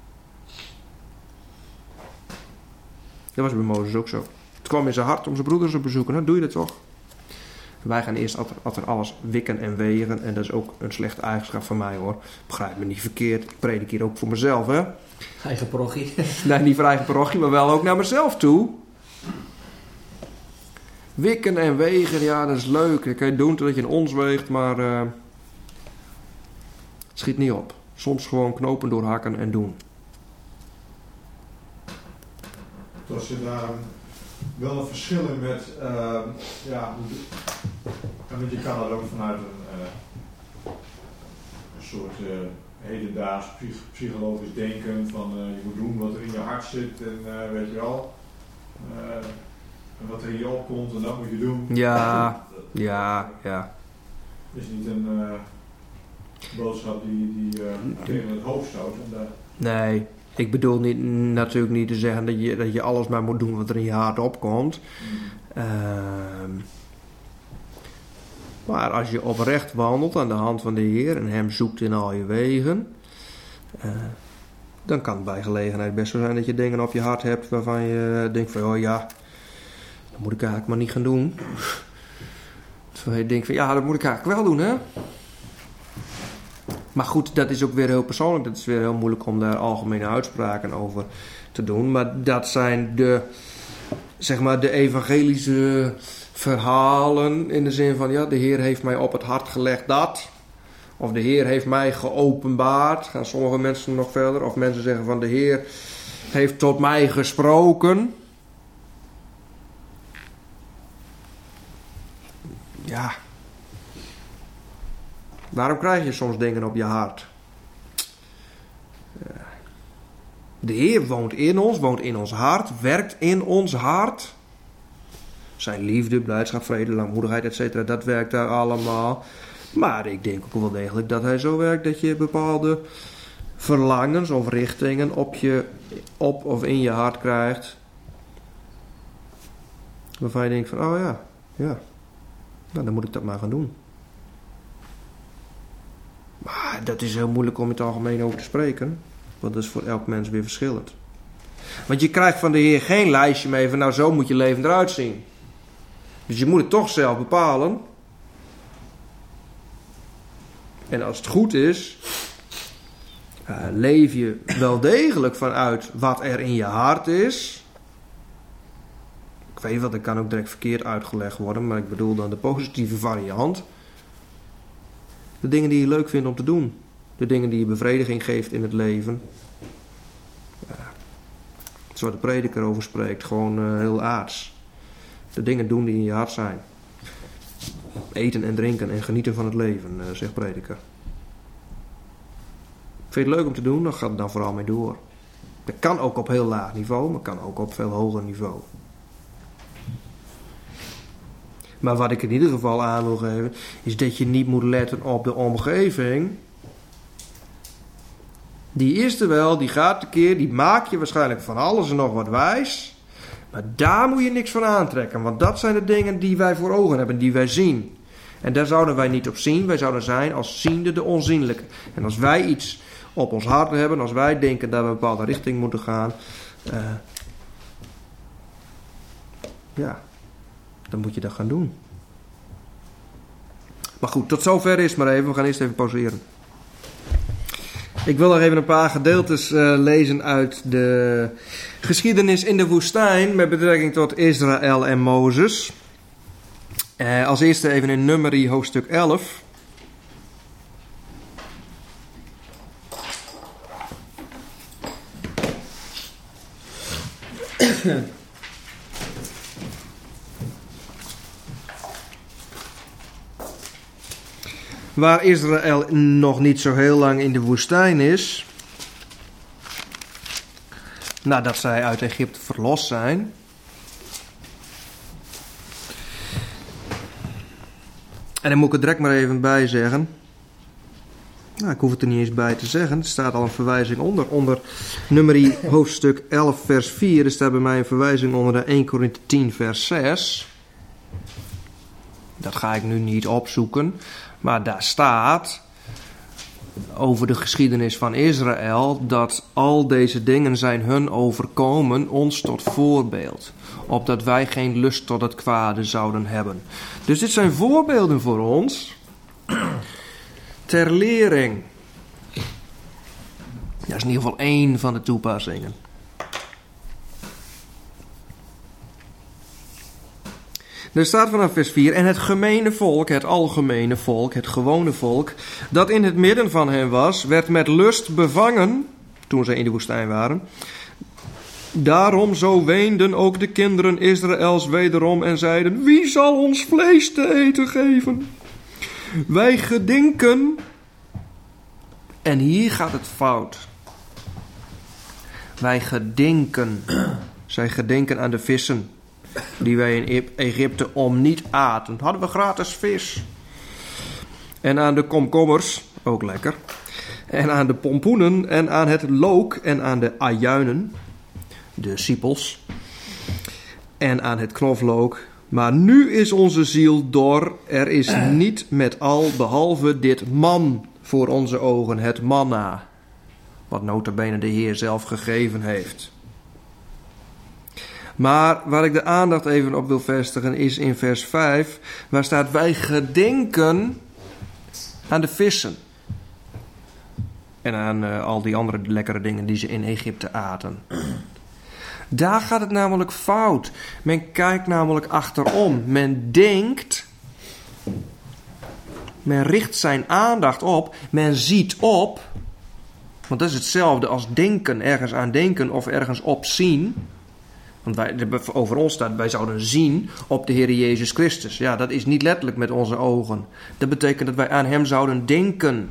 Dat was bij Mozes ook zo. Het kwam in zijn hart om zijn broeders te bezoeken. Nou, doe je dat toch? Wij gaan eerst altijd alles wikken en wegen. En dat is ook een slechte eigenschap van mij hoor. Begrijp me niet verkeerd. Ik predik hier ook voor mezelf hè. Eigen parochie. Nee, niet voor eigen parochie, maar wel ook naar mezelf toe. Wikken en wegen, ja dat is leuk. Dat kan je doen totdat je een ons weegt, maar uh, het schiet niet op. Soms gewoon knopen doorhakken en doen. Als je daar wel een verschil in met, uh, ja, want je kan dat ook vanuit een, uh, een soort uh, hedendaags psychologisch denken van uh, je moet doen wat er in je hart zit en uh, weet je wel, uh, en wat er in je opkomt en dat moet je doen. Ja, dat, ja, ja. is niet een uh, boodschap die, die uh, tegen het hoofd stoot. En dat... Nee. Ik bedoel niet, natuurlijk niet te zeggen dat je, dat je alles maar moet doen wat er in je hart opkomt. Mm. Uh, maar als je oprecht wandelt aan de hand van de Heer en hem zoekt in al je wegen, uh, dan kan het bij gelegenheid best zo zijn dat je dingen op je hart hebt waarvan je denkt van, oh ja, dat moet ik eigenlijk maar niet gaan doen. Terwijl je denkt van, ja, dat moet ik eigenlijk wel doen, hè. Maar goed, dat is ook weer heel persoonlijk. Dat is weer heel moeilijk om daar algemene uitspraken over te doen. Maar dat zijn de, zeg maar, de evangelische verhalen. In de zin van, ja, de Heer heeft mij op het hart gelegd dat. Of de Heer heeft mij geopenbaard. Gaan sommige mensen nog verder. Of mensen zeggen van, de Heer heeft tot mij gesproken. Ja. Waarom krijg je soms dingen op je hart? De Heer woont in ons, woont in ons hart, werkt in ons hart. Zijn liefde, blijdschap, vrede, langmoedigheid, et cetera, dat werkt daar allemaal. Maar ik denk ook wel degelijk dat hij zo werkt dat je bepaalde verlangens of richtingen op, je, op of in je hart krijgt. Waarvan je denkt van, oh ja, ja, nou, dan moet ik dat maar gaan doen. Maar dat is heel moeilijk om in het algemeen over te spreken. Want dat is voor elk mens weer verschillend. Want je krijgt van de Heer geen lijstje mee van nou zo moet je leven eruit zien. Dus je moet het toch zelf bepalen. En als het goed is, uh, leef je wel degelijk vanuit wat er in je hart is. Ik weet wel, dat kan ook direct verkeerd uitgelegd worden. Maar ik bedoel dan de positieve variant. De dingen die je leuk vindt om te doen. De dingen die je bevrediging geeft in het leven. Ja. Zoals de prediker over spreekt. Gewoon uh, heel aards. De dingen doen die in je hart zijn. Eten en drinken en genieten van het leven, uh, zegt prediker. Vind je het leuk om te doen? Dan gaat het dan vooral mee door. Dat kan ook op heel laag niveau. Maar kan ook op veel hoger niveau. Maar wat ik in ieder geval aan wil geven, is dat je niet moet letten op de omgeving. Die is er wel, die gaat een keer, die maakt je waarschijnlijk van alles en nog wat wijs. Maar daar moet je niks van aantrekken, want dat zijn de dingen die wij voor ogen hebben, die wij zien. En daar zouden wij niet op zien, wij zouden zijn als ziende de onzienlijke. En als wij iets op ons hart hebben, als wij denken dat we een bepaalde richting moeten gaan, uh, ja, dan moet je dat gaan doen. Maar goed, tot zover is maar even. We gaan eerst even pauzeren. Ik wil nog even een paar gedeeltes uh, lezen uit de geschiedenis in de woestijn met betrekking tot Israël en Mozes. Uh, als eerste even in Numeri hoofdstuk elf. Waar Israël nog niet zo heel lang in de woestijn is, nadat zij uit Egypte verlost zijn. En dan moet ik er direct maar even bij zeggen. Nou, ik hoef het er niet eens bij te zeggen. Er staat al een verwijzing onder. Onder Numeri hoofdstuk elf vers vier. Er staat bij mij een verwijzing onder de eerste Korinthe tien vers zes. Dat ga ik nu niet opzoeken. Maar daar staat over de geschiedenis van Israël dat al deze dingen zijn hun overkomen, ons tot voorbeeld. Opdat wij geen lust tot het kwade zouden hebben. Dus dit zijn voorbeelden voor ons ter lering. Dat is in ieder geval één van de toepassingen. Er staat vanaf vers vier, en het gemene volk, het algemene volk, het gewone volk, dat in het midden van hen was, werd met lust bevangen, toen zij in de woestijn waren. Daarom zo weenden ook de kinderen Israëls wederom en zeiden, wie zal ons vlees te eten geven? Wij gedenken, en hier gaat het fout. Wij gedenken, zij gedenken aan de vissen die wij in Egypte om niet aten. Hadden we gratis vis. En aan de komkommers, ook lekker. En aan de pompoenen en aan het look en aan de ajuinen, de siepels. En aan het knoflook. Maar nu is onze ziel dor. Er is niet met al behalve dit man voor onze ogen, het manna. Wat nota bene de Heer zelf gegeven heeft. Maar waar ik de aandacht even op wil vestigen is in vers vijf. Waar staat, wij gedenken aan de vissen. En aan uh, al die andere lekkere dingen die ze in Egypte aten. Daar gaat het namelijk fout. Men kijkt namelijk achterom. Men denkt. Men richt zijn aandacht op. Men ziet op. Want dat is hetzelfde als denken. Ergens aan denken of ergens op zien. Want wij, over ons staat, wij zouden zien op de Heer Jezus Christus. Ja, dat is niet letterlijk met onze ogen. Dat betekent dat wij aan Hem zouden denken.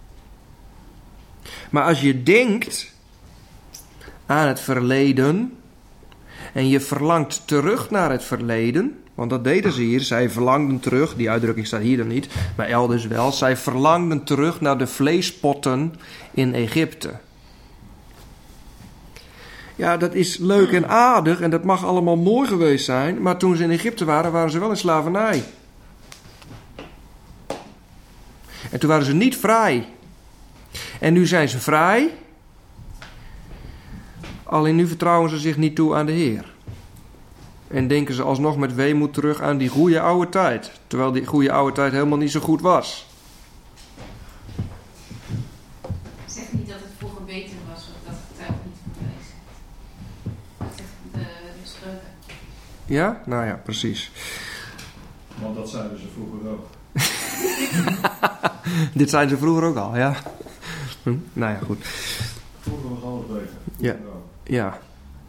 Maar als je denkt aan het verleden en je verlangt terug naar het verleden, want dat deden ze hier, zij verlangden terug, die uitdrukking staat hier dan niet, maar elders wel, zij verlangden terug naar de vleespotten in Egypte. Ja, dat is leuk en aardig en dat mag allemaal mooi geweest zijn, maar toen ze in Egypte waren, waren ze wel in slavernij. En toen waren ze niet vrij. En nu zijn ze vrij. Alleen nu vertrouwen ze zich niet toe aan de Heer. En denken ze alsnog met weemoed terug aan die goede oude tijd. Terwijl die goede oude tijd helemaal niet zo goed was. Zeg niet dat het vroeger beter was, want dat getuigt niet van wijsheid. Dat zegt de, de spreuken. Ja? Nou ja, precies. Want dat zeiden ze vroeger ook. Dit zijn ze vroeger ook al, ja. Hm, nou ja, goed. Vroeger was alles beter. Ja. Ja.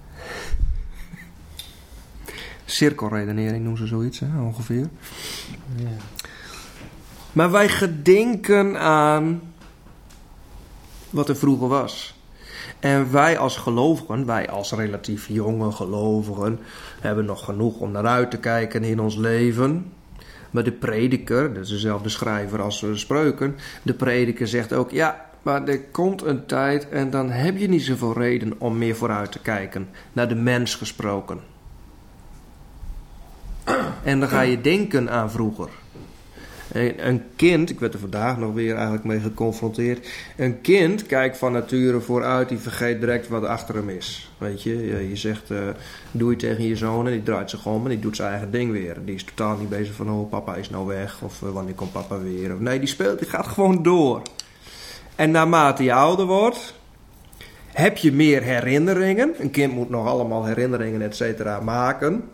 Cirkelredenering noemen ze zoiets, hè, ongeveer. Ja. Maar wij gedenken aan wat er vroeger was. En wij als gelovigen, wij als relatief jonge gelovigen, hebben nog genoeg om naar uit te kijken in ons leven. Maar de prediker, dat is dezelfde schrijver als de spreuken, de prediker zegt ook, ja, maar er komt een tijd en dan heb je niet zoveel reden om meer vooruit te kijken. Naar de mens gesproken. En dan ga je denken aan vroeger. Een, een kind, ik werd er vandaag nog weer eigenlijk mee geconfronteerd. Een kind kijkt van nature vooruit, die vergeet direct wat achter hem is. Weet je, je, je zegt, uh, doe je tegen je zoon en die draait zich om en die doet zijn eigen ding weer. Die is totaal niet bezig van, oh papa is nou weg of uh, wanneer komt papa weer. Of, nee, die speelt, die gaat gewoon door. En naarmate je ouder wordt, heb je meer herinneringen. Een kind moet nog allemaal herinneringen, et cetera, maken.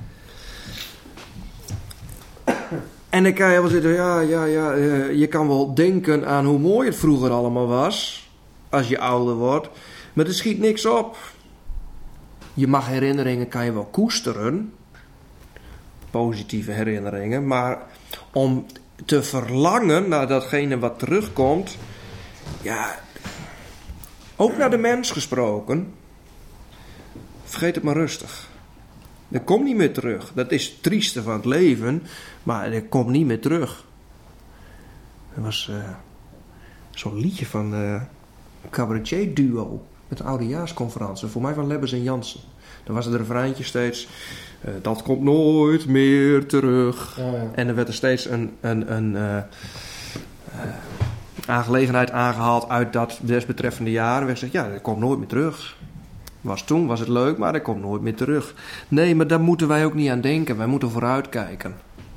En dan kan je wel zitten, ja, ja, ja, je kan wel denken aan hoe mooi het vroeger allemaal was, als je ouder wordt, maar er schiet niks op. Je mag herinneringen, kan je wel koesteren, positieve herinneringen, maar om te verlangen naar datgene wat terugkomt, ja, ook naar de mens gesproken, vergeet het maar rustig. Dat komt niet meer terug. Dat is het trieste van het leven, maar dat komt niet meer terug. Er was uh, zo'n liedje van uh, een cabaretier duo met de oudejaarsconferentie, voor mij van Lebbes en Jansen. Dan was het refreintje steeds, uh, dat komt nooit meer terug. Oh ja. En er werd er steeds een, een, een uh, uh, aangelegenheid aangehaald uit dat desbetreffende jaar. En werd gezegd, ja, dat komt nooit meer terug. Was toen, was het leuk, maar dat komt nooit meer terug. Nee, maar daar moeten wij ook niet aan denken. Wij moeten vooruitkijken.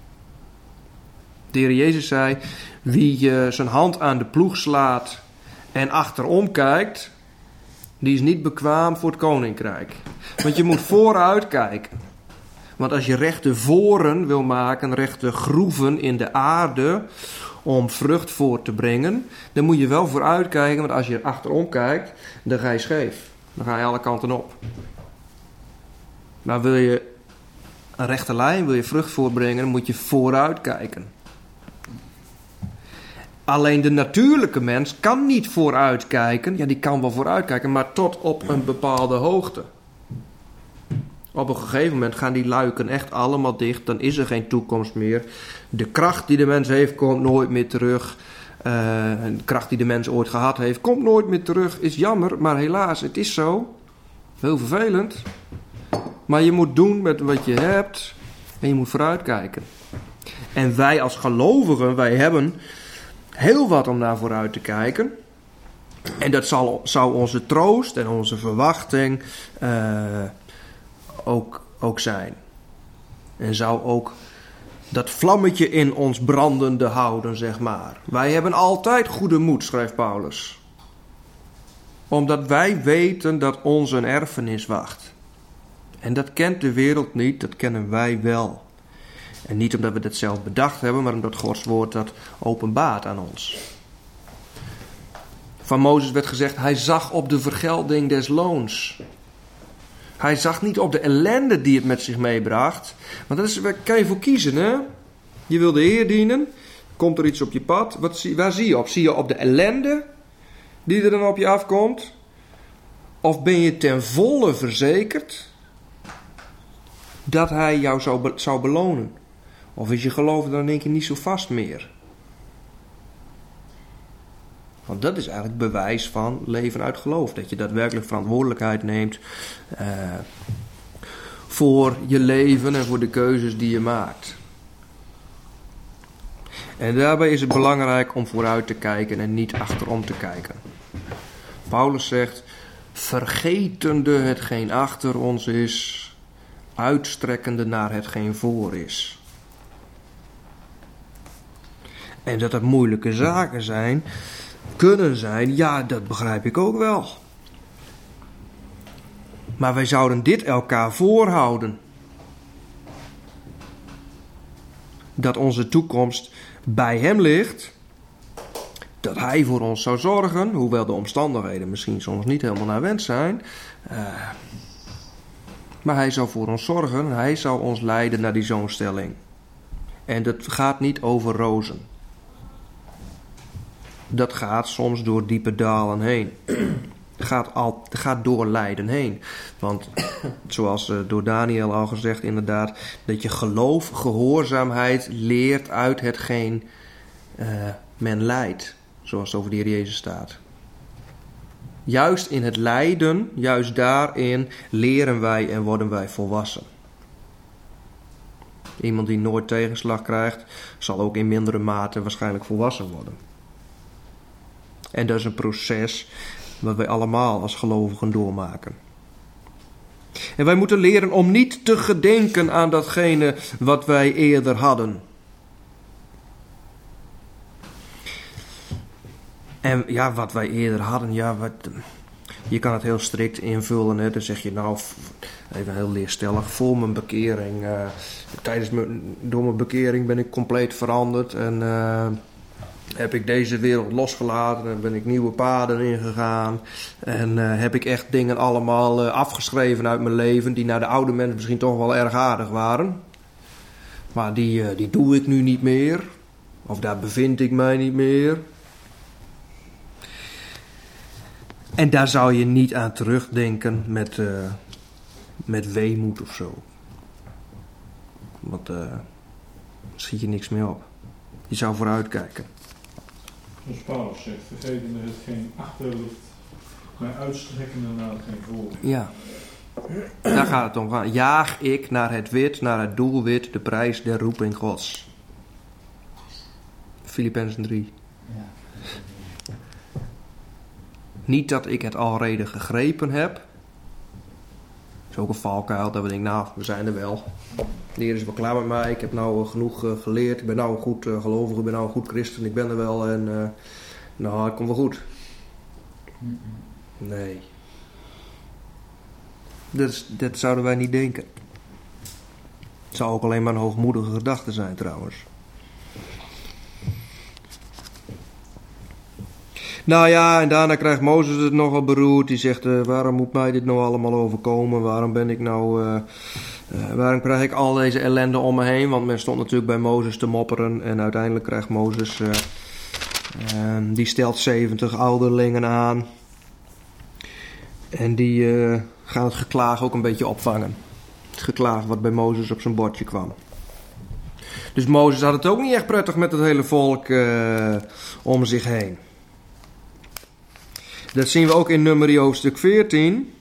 De Heer Jezus zei, wie uh, zijn hand aan de ploeg slaat en achterom kijkt, die is niet bekwaam voor het koninkrijk. Want je moet vooruitkijken. Want als je rechte voren wil maken, rechte groeven in de aarde om vrucht voort te brengen, dan moet je wel vooruitkijken. Want als je achterom kijkt, dan ga je scheef. Dan ga je alle kanten op. Maar wil je een rechte lijn, wil je vrucht voortbrengen, dan moet je vooruit kijken. Alleen de natuurlijke mens kan niet vooruit kijken. Ja, die kan wel vooruit kijken, maar tot op een bepaalde hoogte. Op een gegeven moment gaan die luiken echt allemaal dicht. Dan is er geen toekomst meer. De kracht die de mens heeft, komt nooit meer terug. Uh, de kracht die de mens ooit gehad heeft, komt nooit meer terug. Is jammer, maar helaas, het is zo. Heel vervelend. Maar je moet doen met wat je hebt. En je moet vooruitkijken. En wij als gelovigen, wij hebben heel wat om naar vooruit te kijken. En dat zal, zou onze troost en onze verwachting uh, ook, ook zijn. En zou ook dat vlammetje in ons brandende houden, zeg maar. Wij hebben altijd goede moed, schrijft Paulus. Omdat wij weten dat ons een erfenis wacht. En dat kent de wereld niet, dat kennen wij wel. En niet omdat we dat zelf bedacht hebben, maar omdat Gods woord dat openbaart aan ons. Van Mozes werd gezegd, hij zag op de vergelding des loons. Hij zag niet op de ellende die het met zich meebracht. Want dat is, waar kan je voor kiezen, hè? Je wil de Heer dienen. Komt er iets op je pad. Wat zie, waar zie je op? Zie je op de ellende die er dan op je afkomt? Of ben je ten volle verzekerd dat hij jou zou, be, zou belonen? Of is je geloof dan in één keer niet zo vast meer? Want dat is eigenlijk bewijs van leven uit geloof. Dat je daadwerkelijk verantwoordelijkheid neemt uh, voor je leven en voor de keuzes die je maakt. En daarbij is het belangrijk om vooruit te kijken en niet achterom te kijken. Paulus zegt, vergetende hetgeen achter ons is, uitstrekkende naar hetgeen voor is. En dat het moeilijke zaken zijn, kunnen zijn, ja, dat begrijp ik ook wel. Maar wij zouden dit elkaar voorhouden. Dat onze toekomst bij hem ligt. Dat hij voor ons zou zorgen, hoewel de omstandigheden misschien soms niet helemaal naar wens zijn. Uh, maar hij zou voor ons zorgen, hij zou ons leiden naar die zoonstelling. En dat gaat niet over rozen. Dat gaat soms door diepe dalen heen. Gaat, al, gaat door lijden heen. Want zoals uh, door Daniel al gezegd inderdaad, dat je geloof, gehoorzaamheid leert uit hetgeen uh, men lijdt. Zoals het over de Heer Jezus staat. Juist in het lijden, juist daarin leren wij en worden wij volwassen. Iemand die nooit tegenslag krijgt, zal ook in mindere mate waarschijnlijk volwassen worden. En dat is een proces wat wij allemaal als gelovigen doormaken. En wij moeten leren om niet te gedenken aan datgene wat wij eerder hadden. En ja, wat wij eerder hadden, ja, wat, je kan het heel strikt invullen. Hè. Dan zeg je nou, even heel leerstellig, voor mijn bekering. Uh, tijdens mijn, door mijn bekering ben ik compleet veranderd. En uh, heb ik deze wereld losgelaten. En ben ik nieuwe paden ingegaan. En uh, heb ik echt dingen allemaal uh, afgeschreven uit mijn leven. Die naar de oude mensen misschien toch wel erg aardig waren. Maar die, uh, die doe ik nu niet meer. Of daar bevind ik mij niet meer. En daar zou je niet aan terugdenken met, uh, met weemoed of zo. Want uh, schiet je niks meer op. Je zou vooruitkijken. Zoals Paulus zegt, vergeten er hetgeen achterligt, mij uitstrekkende naar hetgeen voor. Ja, daar gaat het om. Jaag ik naar het wit, naar het doelwit, de prijs der roeping Gods. Filippenzen drie. Ja. Niet dat ik het alrede gegrepen heb. Dat is ook een valkuil. Dat we denken, nou, we zijn er wel. De Heer is wel klaar met mij. Ik heb nou genoeg uh, geleerd. Ik ben nou een goed uh, gelovige. Ik ben nou een goed christen. Ik ben er wel. En uh, nou, het komt wel goed. Nee. Dat, is, dat zouden wij niet denken. Het zou ook alleen maar een hoogmoedige gedachte zijn trouwens. Nou ja, en daarna krijgt Mozes het nogal beroerd. Die zegt, uh, waarom moet mij dit nou allemaal overkomen? Waarom ben ik nou... Uh, uh, waarom krijg ik al deze ellende om me heen? Want men stond natuurlijk bij Mozes te mopperen. En uiteindelijk krijgt Mozes... Uh, uh, die stelt zeventig ouderlingen aan. En die uh, gaan het geklaag ook een beetje opvangen. Het geklaag wat bij Mozes op zijn bordje kwam. Dus Mozes had het ook niet echt prettig met het hele volk uh, om zich heen. Dat zien we ook in Numeri hoofdstuk veertien.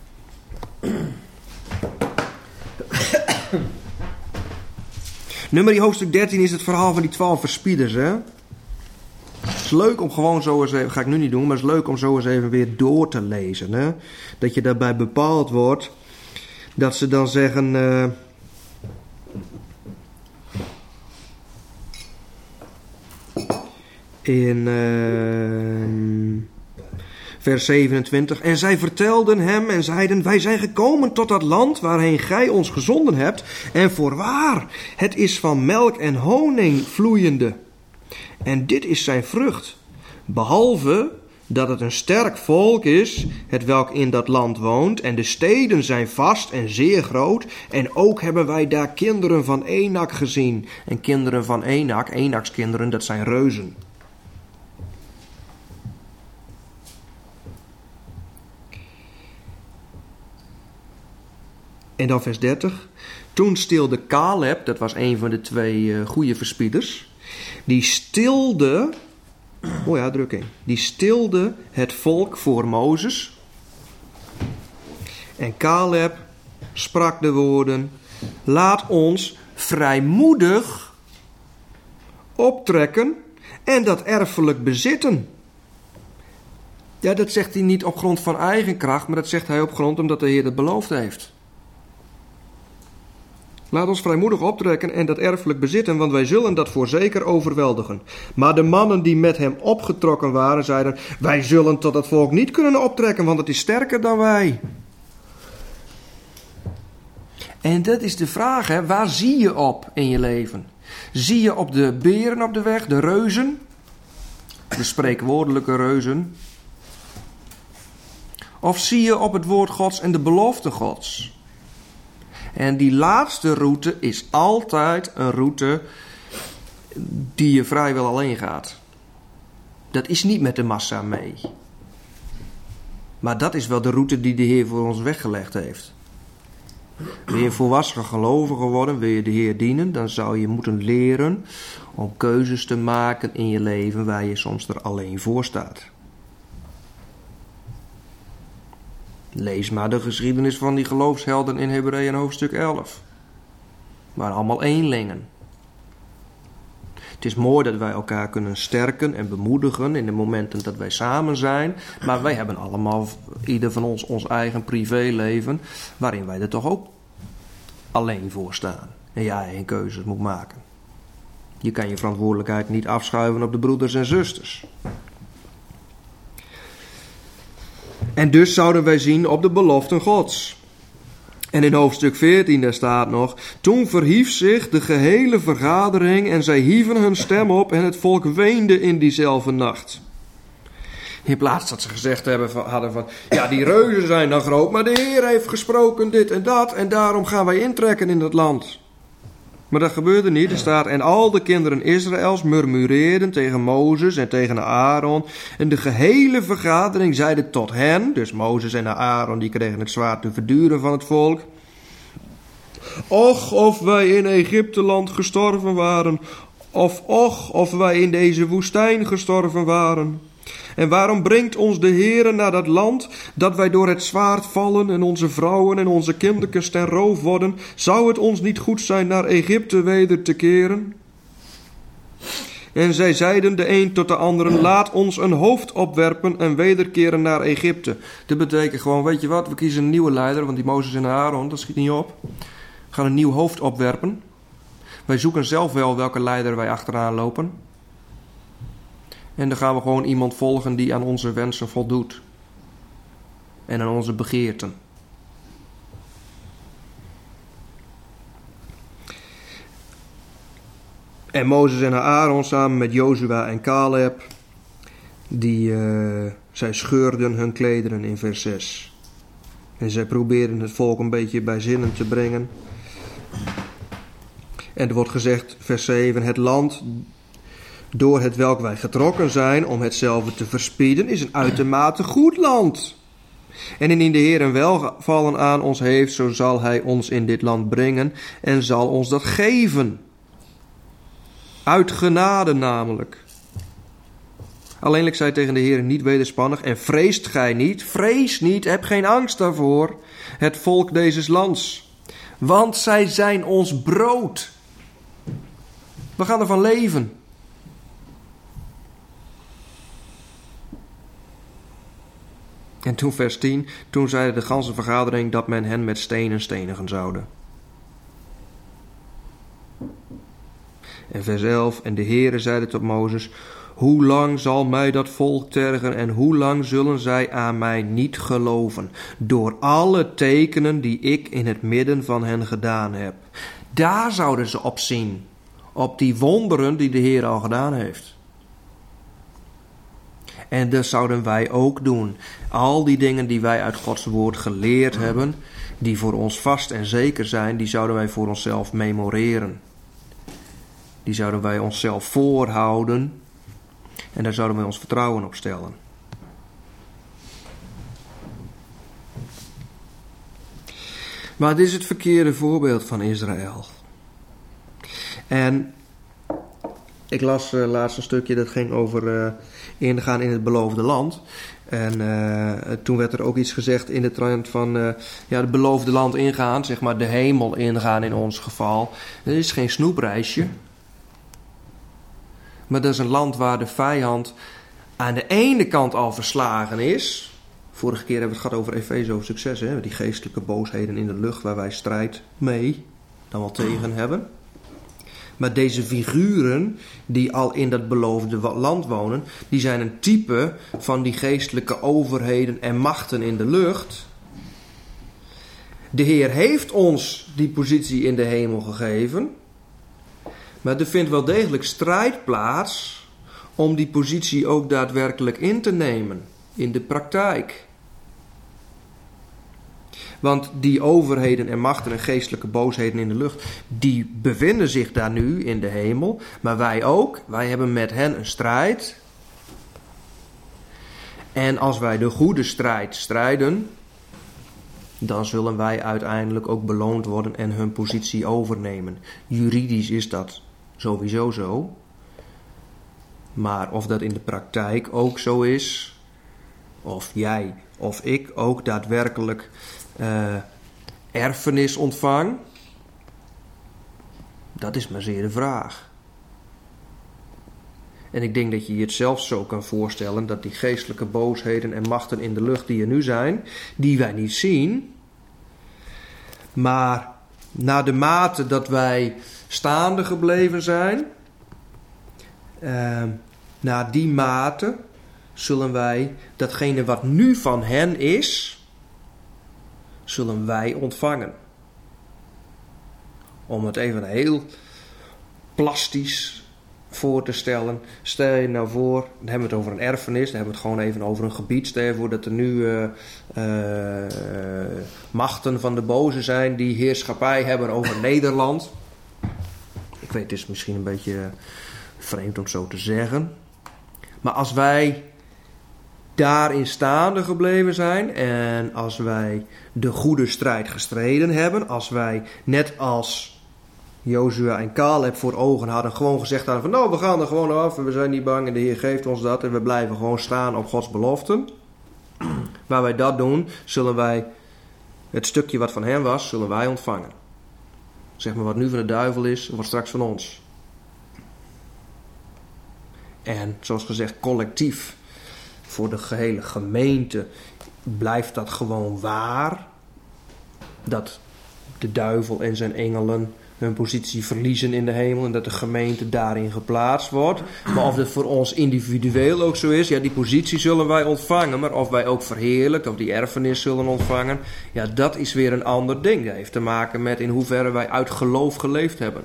Numeri hoofdstuk dertien is het verhaal van die twaalf verspieders. Hè? Het is leuk om gewoon zo eens even, ga ik nu niet doen, maar het is leuk om zo eens even weer door te lezen. Hè? Dat je daarbij bepaald wordt dat ze dan zeggen... Uh, in... Uh, Vers zevenentwintig. En zij vertelden hem en zeiden, wij zijn gekomen tot dat land waarheen gij ons gezonden hebt. En voorwaar, het is van melk en honing vloeiende. En dit is zijn vrucht. Behalve dat het een sterk volk is, het welk in dat land woont. En de steden zijn vast en zeer groot. En ook hebben wij daar kinderen van Enak gezien. En kinderen van Enak, Enaks kinderen, dat zijn reuzen. En dan vers dertig. Toen stilde Caleb, dat was een van de twee uh, goede verspieders. Die stilde, oh ja, drukking. Die stilde het volk voor Mozes. En Caleb sprak de woorden: laat ons vrijmoedig optrekken en dat erfelijk bezitten. Ja, dat zegt hij niet op grond van eigen kracht, maar dat zegt hij op grond omdat de Heer het beloofd heeft. Laat ons vrijmoedig optrekken en dat erfelijk bezitten, want wij zullen dat voorzeker overweldigen. Maar de mannen die met hem opgetrokken waren, zeiden: wij zullen tot het volk niet kunnen optrekken, want het is sterker dan wij. En dat is de vraag, hè? Waar zie je op in je leven? Zie je op de beren op de weg, de reuzen? De spreekwoordelijke reuzen? Of zie je op het woord Gods en de belofte Gods? En die laatste route is altijd een route die je vrijwel alleen gaat. Dat is niet met de massa mee. Maar dat is wel de route die de Heer voor ons weggelegd heeft. Wil je volwassen gelovige worden, wil je de Heer dienen, dan zou je moeten leren om keuzes te maken in je leven waar je soms er alleen voor staat. Lees maar de geschiedenis van die geloofshelden in Hebreeën hoofdstuk elf. maar allemaal eenlingen. Het is mooi dat wij elkaar kunnen sterken en bemoedigen in de momenten dat wij samen zijn. Maar wij hebben allemaal, ieder van ons, ons eigen privéleven, waarin wij er toch ook alleen voor staan. En je eigen keuzes moet maken. Je kan je verantwoordelijkheid niet afschuiven op de broeders en zusters. En dus zouden wij zien op de beloften Gods. En in hoofdstuk veertien daar staat nog: toen verhief zich de gehele vergadering en zij hieven hun stem op en het volk weende in diezelfde nacht. In plaats dat ze gezegd hebben van, hadden van, ja, die reuzen zijn dan groot, maar de Heer heeft gesproken dit en dat en daarom gaan wij intrekken in dat land. Maar dat gebeurde niet. Er staat: en al de kinderen Israëls murmureerden tegen Mozes en tegen Aaron. En de gehele vergadering zeide tot hen, dus Mozes en Aaron, die kregen het zwaard te verduren van het volk: och, of wij in Egypteland gestorven waren, of och, of wij in deze woestijn gestorven waren. En waarom brengt ons de Heere naar dat land, dat wij door het zwaard vallen en onze vrouwen en onze kindertjes ten roof worden? Zou het ons niet goed zijn naar Egypte weder te keren? En zij zeiden de een tot de anderen: laat ons een hoofd opwerpen en wederkeren naar Egypte. Dat betekent gewoon, weet je wat, we kiezen een nieuwe leider, want die Mozes en Aaron, dat schiet niet op. We gaan een nieuw hoofd opwerpen. Wij zoeken zelf wel welke leider wij achteraan lopen. En dan gaan we gewoon iemand volgen die aan onze wensen voldoet. En aan onze begeerten. En Mozes en Aaron samen met Jozua en Caleb, die, uh, zij scheurden hun klederen in vers zes. En zij probeerden het volk een beetje bij zinnen te brengen. En er wordt gezegd, vers zeven, het land door het welk wij getrokken zijn om hetzelfde te verspieden, is een uitermate goed land. En indien de Heer een welgevallen aan ons heeft, zo zal hij ons in dit land brengen en zal ons dat geven. Uit genade namelijk. Alleenlijk zij tegen de Heer niet wederspannig en vreest gij niet, vrees niet, heb geen angst daarvoor, het volk dezes lands. Want zij zijn ons brood. We gaan ervan leven. En toen vers tien, toen zeide de ganse vergadering dat men hen met stenen stenigen zoude. En vers elf, en de Heere zeide tot Mozes: hoe lang zal mij dat volk tergen en hoe lang zullen zij aan mij niet geloven, door alle tekenen die ik in het midden van hen gedaan heb. Daar zouden ze op zien, op die wonderen die de Heer al gedaan heeft. En dat zouden wij ook doen. Al die dingen die wij uit Gods woord geleerd hebben, die voor ons vast en zeker zijn, die zouden wij voor onszelf memoreren. Die zouden wij onszelf voorhouden. En daar zouden wij ons vertrouwen op stellen. Maar dit is het verkeerde voorbeeld van Israël. En ik las uh, laatst een stukje dat ging over uh, ingaan in het beloofde land. En uh, toen werd er ook iets gezegd in de trend van uh, ja, het beloofde land ingaan, zeg maar de hemel ingaan in ons geval. Dat is geen snoepreisje. Maar dat is een land waar de vijand aan de ene kant al verslagen is. Vorige keer hebben we het gehad over Efeze hoofdstuk zes, hè? Die geestelijke boosheden in de lucht waar wij strijd mee, dan wel tegen hebben. Maar deze figuren die al in dat beloofde land wonen, die zijn een type van die geestelijke overheden en machten in de lucht. De Heer heeft ons die positie in de hemel gegeven. Maar er vindt wel degelijk strijd plaats om die positie ook daadwerkelijk in te nemen. In de praktijk. Want die overheden en machten en geestelijke boosheden in de lucht, die bevinden zich daar nu in de hemel. Maar wij ook. Wij hebben met hen een strijd. En als wij de goede strijd strijden, dan zullen wij uiteindelijk ook beloond worden en hun positie overnemen. Juridisch is dat sowieso zo. Maar of dat in de praktijk ook zo is, of jij of ik ook daadwerkelijk uh, erfenis ontvang, Dat is maar zeer de vraag. En ik denk dat je je het zelf zo kan voorstellen dat die geestelijke boosheden en machten in de lucht die er nu zijn, die wij niet zien, maar naar de mate dat wij staande gebleven zijn, uh, naar die mate zullen wij datgene wat nu van hen is, zullen wij ontvangen. Om het even heel plastisch voor te stellen. Stel je nou voor, dan hebben we het over een erfenis, dan hebben we het gewoon even over een gebied. Stel je voor dat er nu uh, uh, machten van de boze zijn die heerschappij hebben over Nederland. Ik weet, het is misschien een beetje vreemd om zo te zeggen. Maar als wij daarin staande gebleven zijn en als wij de goede strijd gestreden hebben, als wij net als Jozua en Caleb voor ogen hadden, gewoon gezegd hadden van nou, we gaan er gewoon af en we zijn niet bang en de Heer geeft ons dat en we blijven gewoon staan op Gods beloften. Waar wij dat doen, zullen wij het stukje wat van hem was, zullen wij ontvangen. Zeg maar wat nu van de duivel is, wordt straks van ons. En zoals gezegd, collectief, voor de gehele gemeente blijft dat gewoon waar. Dat de duivel en zijn engelen hun positie verliezen in de hemel en dat de gemeente daarin geplaatst wordt. Maar of dat voor ons individueel ook zo is, ja, die positie zullen wij ontvangen. Maar of wij ook verheerlijkt, of die erfenis zullen ontvangen, ja, dat is weer een ander ding. Dat heeft te maken met in hoeverre wij uit geloof geleefd hebben.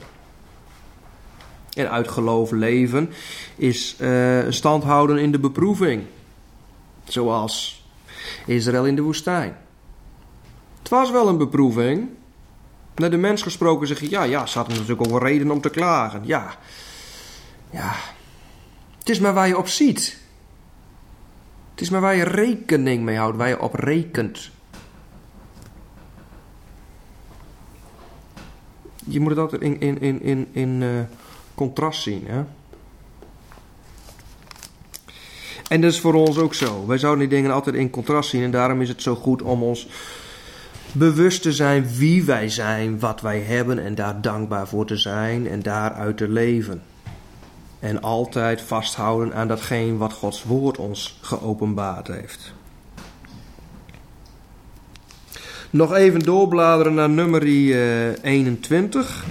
En uit geloof leven is uh, stand houden in de beproeving. Zoals Israël in de woestijn. Het was wel een beproeving. Naar de mens gesproken zeg je, ja, ja, ze hadden natuurlijk ook wel reden om te klagen. Ja, ja. Het is maar waar je op ziet. Het is maar waar je rekening mee houdt, waar je op rekent. Je moet het altijd in, in, in, in, in uh, contrast zien, hè. En dat is voor ons ook zo. Wij zouden die dingen altijd in contrast zien en daarom is het zo goed om ons bewust te zijn wie wij zijn, wat wij hebben en daar dankbaar voor te zijn en daaruit te leven. En altijd vasthouden aan datgene wat Gods woord ons geopenbaard heeft. Nog even doorbladeren naar nummer uh, eenentwintig.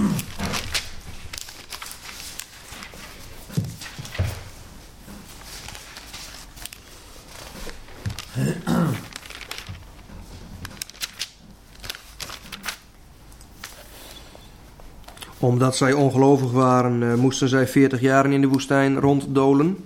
Omdat zij ongelovig waren, uh, moesten zij veertig jaren in de woestijn ronddolen.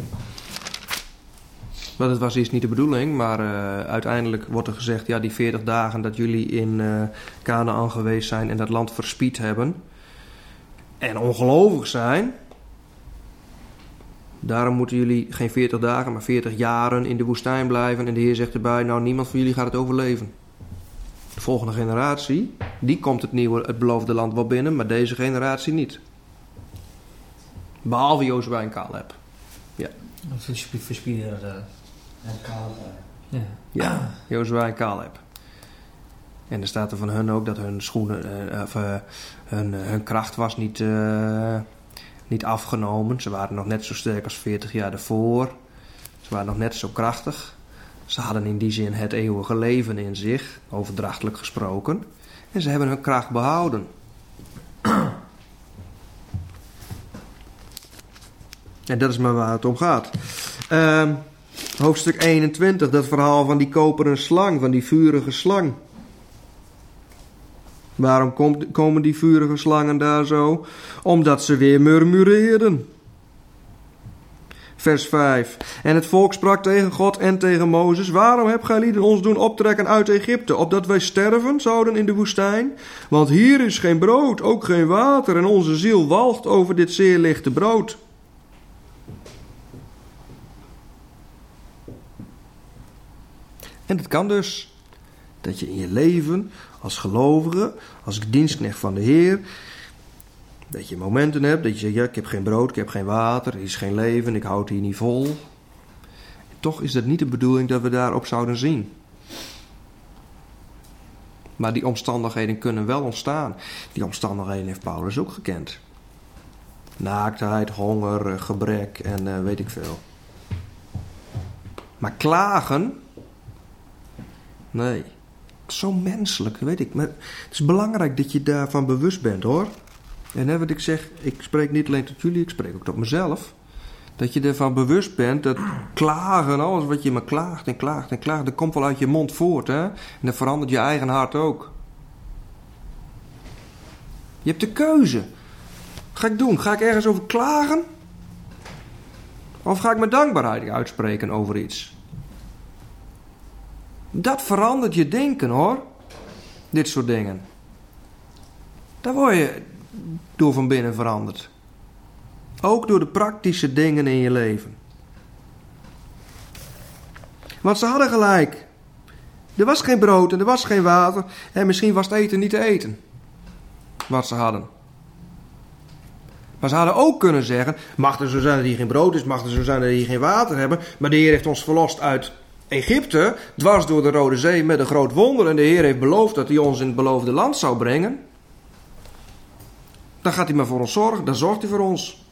Dat was eerst niet de bedoeling, maar uh, uiteindelijk wordt er gezegd, ja, die veertig dagen dat jullie in uh, Kanaan geweest zijn en dat land verspied hebben en ongelovig zijn, daarom moeten jullie geen veertig dagen, maar veertig jaren in de woestijn blijven. En de Heer zegt erbij, nou, niemand van jullie gaat het overleven. De volgende generatie, die komt het nieuwe, het beloofde land wel binnen, maar deze generatie niet. Behalve Jozua en Caleb. Ja. Verspieden dat. En Caleb. Ja. Ja, Jozua en Caleb. En er staat er van hun ook dat hun schoenen, uh, of, uh, hun, uh, hun kracht was niet, uh, niet afgenomen. Ze waren nog net zo sterk als veertig jaar daarvoor. Ze waren nog net zo krachtig. Ze hadden in die zin het eeuwige leven in zich, overdrachtelijk gesproken. En ze hebben hun kracht behouden. En dat is maar waar het om gaat. Uh, hoofdstuk eenentwintig, dat verhaal van die koperen slang, van die vurige slang. Waarom komt, komen die vurige slangen daar zo? Omdat ze weer murmureerden. Vers vijf. En het volk sprak tegen God en tegen Mozes: waarom hebt gij lieden ons doen optrekken uit Egypte, opdat wij sterven zouden in de woestijn? Want hier is geen brood, ook geen water, en onze ziel walgt over dit zeer lichte brood. En het kan dus dat je in je leven als gelovige, als dienstknecht van de Heer, dat je momenten hebt dat je zegt, ja, ik heb geen brood, ik heb geen water, er is geen leven, ik houd hier niet vol. En toch is dat niet de bedoeling dat we daarop zouden zien. Maar die omstandigheden kunnen wel ontstaan. Die omstandigheden heeft Paulus ook gekend. Naaktheid, honger, gebrek en uh, weet ik veel. Maar klagen? Nee. Zo menselijk, weet ik. Maar het is belangrijk dat je daarvan bewust bent, hoor. En hè, wat ik zeg, ik spreek niet alleen tot jullie, ik spreek ook tot mezelf. Dat je ervan bewust bent dat klagen, alles wat je maar klaagt en klaagt en klaagt, dat komt wel uit je mond voort, hè. En dat verandert je eigen hart ook. Je hebt de keuze. Wat ga ik doen? Ga ik ergens over klagen? Of ga ik mijn dankbaarheid uitspreken over iets? Dat verandert je denken, hoor. Dit soort dingen. Daar word je door van binnen veranderd. Ook door de praktische dingen in je leven. Want ze hadden gelijk. Er was geen brood en er was geen water. En misschien was het eten niet te eten. Wat ze hadden. Maar ze hadden ook kunnen zeggen, mag er zo zijn dat hier geen brood is, mag er zo zijn dat hier geen water hebben. Maar de Heer heeft ons verlost uit Egypte, dwars door de Rode Zee met een groot wonder. En de Heer heeft beloofd dat hij ons in het beloofde land zou brengen. Dan gaat hij maar voor ons zorgen, dan zorgt hij voor ons.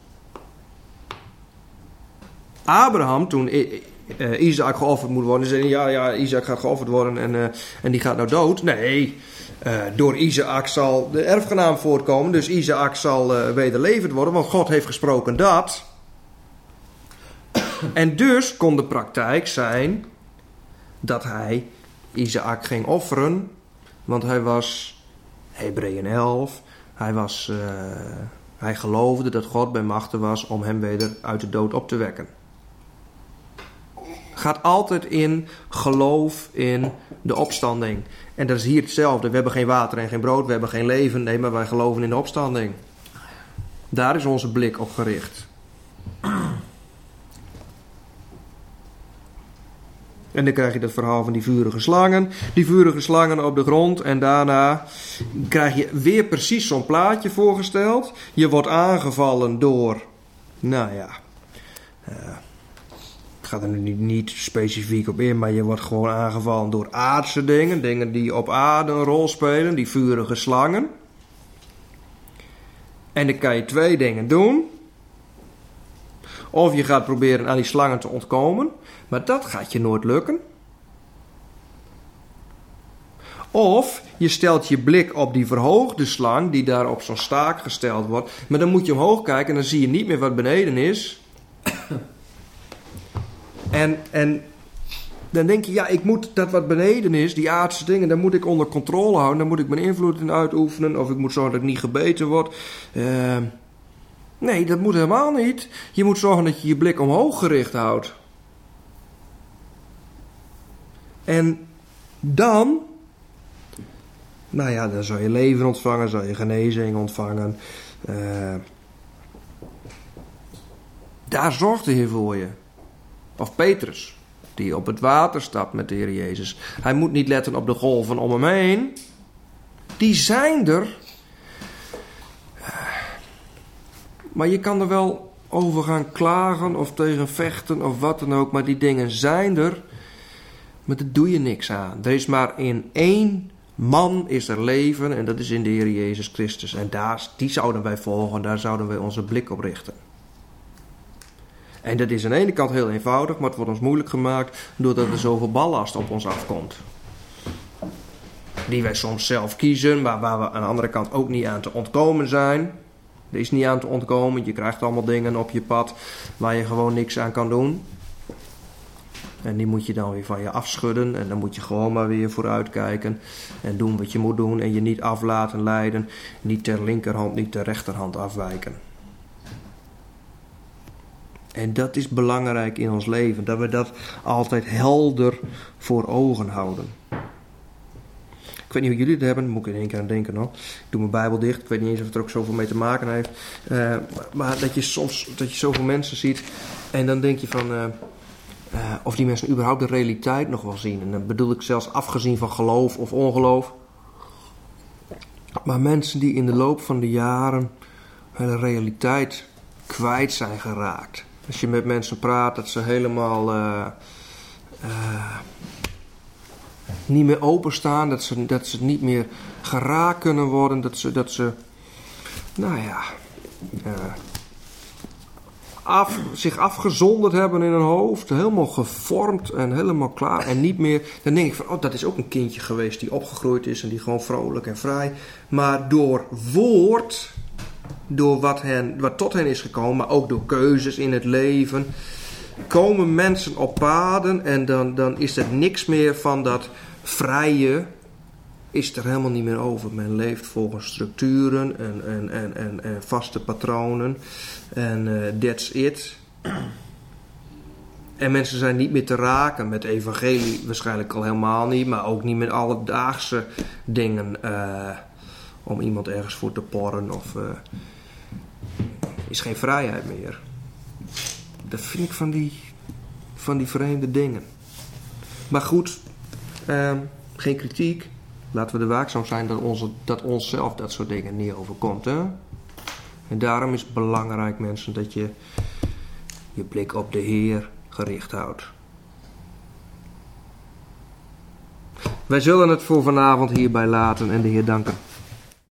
Abraham, toen uh, Isaac geofferd moet worden, zei ja, ja, Isaac gaat geofferd worden en, uh, en die gaat nou dood. Nee, uh, door Isaac zal de erfgenaam voortkomen, dus Isaac zal uh, wederlevend worden, want God heeft gesproken dat. En dus kon de praktijk zijn dat hij Isaac ging offeren, want hij was Hebreeën elf, hij was, uh, hij geloofde dat God bij machte was om hem weder uit de dood op te wekken. Gaat altijd in geloof in de opstanding. En dat is hier hetzelfde. We hebben geen water en geen brood, we hebben geen leven, nee, maar wij geloven in de opstanding. Daar is onze blik op gericht. En dan krijg je dat verhaal van die vurige slangen. Die vurige slangen op de grond. En daarna krijg je weer precies zo'n plaatje voorgesteld. Je wordt aangevallen door... Nou ja... Uh, ik ga er nu niet, niet specifiek op in. Maar je wordt gewoon aangevallen door aardse dingen. Dingen die op aarde een rol spelen. Die vurige slangen. En dan kan je twee dingen doen. Of je gaat proberen aan die slangen te ontkomen. Maar dat gaat je nooit lukken. Of je stelt je blik op die verhoogde slang die daar op zo'n staak gesteld wordt. Maar dan moet je omhoog kijken en dan zie je niet meer wat beneden is. En, en dan denk je, ja, ik moet dat wat beneden is, die aardse dingen, daar moet ik onder controle houden. Daar moet ik mijn invloed in uitoefenen. Of ik moet zorgen dat ik niet gebeten word. Uh, nee, dat moet helemaal niet. Je moet zorgen dat je je blik omhoog gericht houdt. En dan, nou ja, dan zal je leven ontvangen, zal je genezing ontvangen. Uh, daar zorgt de Heer voor je. Of Petrus, die op het water stapt met de Heer Jezus. Hij moet niet letten op de golven om hem heen. Die zijn er. Maar je kan er wel over gaan klagen of tegen vechten of wat dan ook. Maar die dingen zijn er. Maar daar doe je niks aan. Er is maar in één man is er leven en dat is in de Heer Jezus Christus. En daar, die zouden wij volgen, daar zouden wij onze blik op richten. En dat is aan de ene kant heel eenvoudig, maar het wordt ons moeilijk gemaakt doordat er zoveel ballast op ons afkomt. Die wij soms zelf kiezen, maar waar we aan de andere kant ook niet aan te ontkomen zijn. Er is niet aan te ontkomen, je krijgt allemaal dingen op je pad waar je gewoon niks aan kan doen. En die moet je dan weer van je afschudden. En dan moet je gewoon maar weer vooruit kijken. En doen wat je moet doen. En je niet af laten leiden. Niet ter linkerhand, niet ter rechterhand afwijken. En dat is belangrijk in ons leven. Dat we dat altijd helder voor ogen houden. Ik weet niet hoe jullie het hebben. Daar moet ik in één keer aan denken nog. Ik doe mijn Bijbel dicht. Ik weet niet eens of het er ook zoveel mee te maken heeft. Uh, maar dat je soms dat je zoveel mensen ziet. En dan denk je van... Uh, Uh, of die mensen überhaupt de realiteit nog wel zien. En dan bedoel ik zelfs afgezien van geloof of ongeloof. Maar mensen die in de loop van de jaren hun realiteit kwijt zijn geraakt. Als je met mensen praat, dat ze helemaal uh, uh, niet meer openstaan, dat ze, dat ze niet meer geraakt kunnen worden, dat ze, dat ze nou ja, uh, af, zich afgezonderd hebben in hun hoofd, helemaal gevormd en helemaal klaar en niet meer. Dan denk ik van, oh, dat is ook een kindje geweest die opgegroeid is en die gewoon vrolijk en vrij, maar door woord, door wat, hen, wat tot hen is gekomen, maar ook door keuzes in het leven, komen mensen op paden en dan, dan is er niks meer van dat vrije, is er helemaal niet meer over. Men leeft volgens structuren en, en, en, en, en vaste patronen en uh, that's it. En mensen zijn niet meer te raken met evangelie, waarschijnlijk al helemaal niet, maar ook niet met alledaagse dingen uh, om iemand ergens voor te porren of uh, is geen vrijheid meer. Dat vind ik van die, van die vreemde dingen. Maar goed, uh, geen kritiek. Laten we er waakzaam zijn dat, onze, dat onszelf dat soort dingen niet overkomt. Hè? En daarom is het belangrijk, mensen, dat je je blik op de Heer gericht houdt. Wij zullen het voor vanavond hierbij laten en de Heer danken.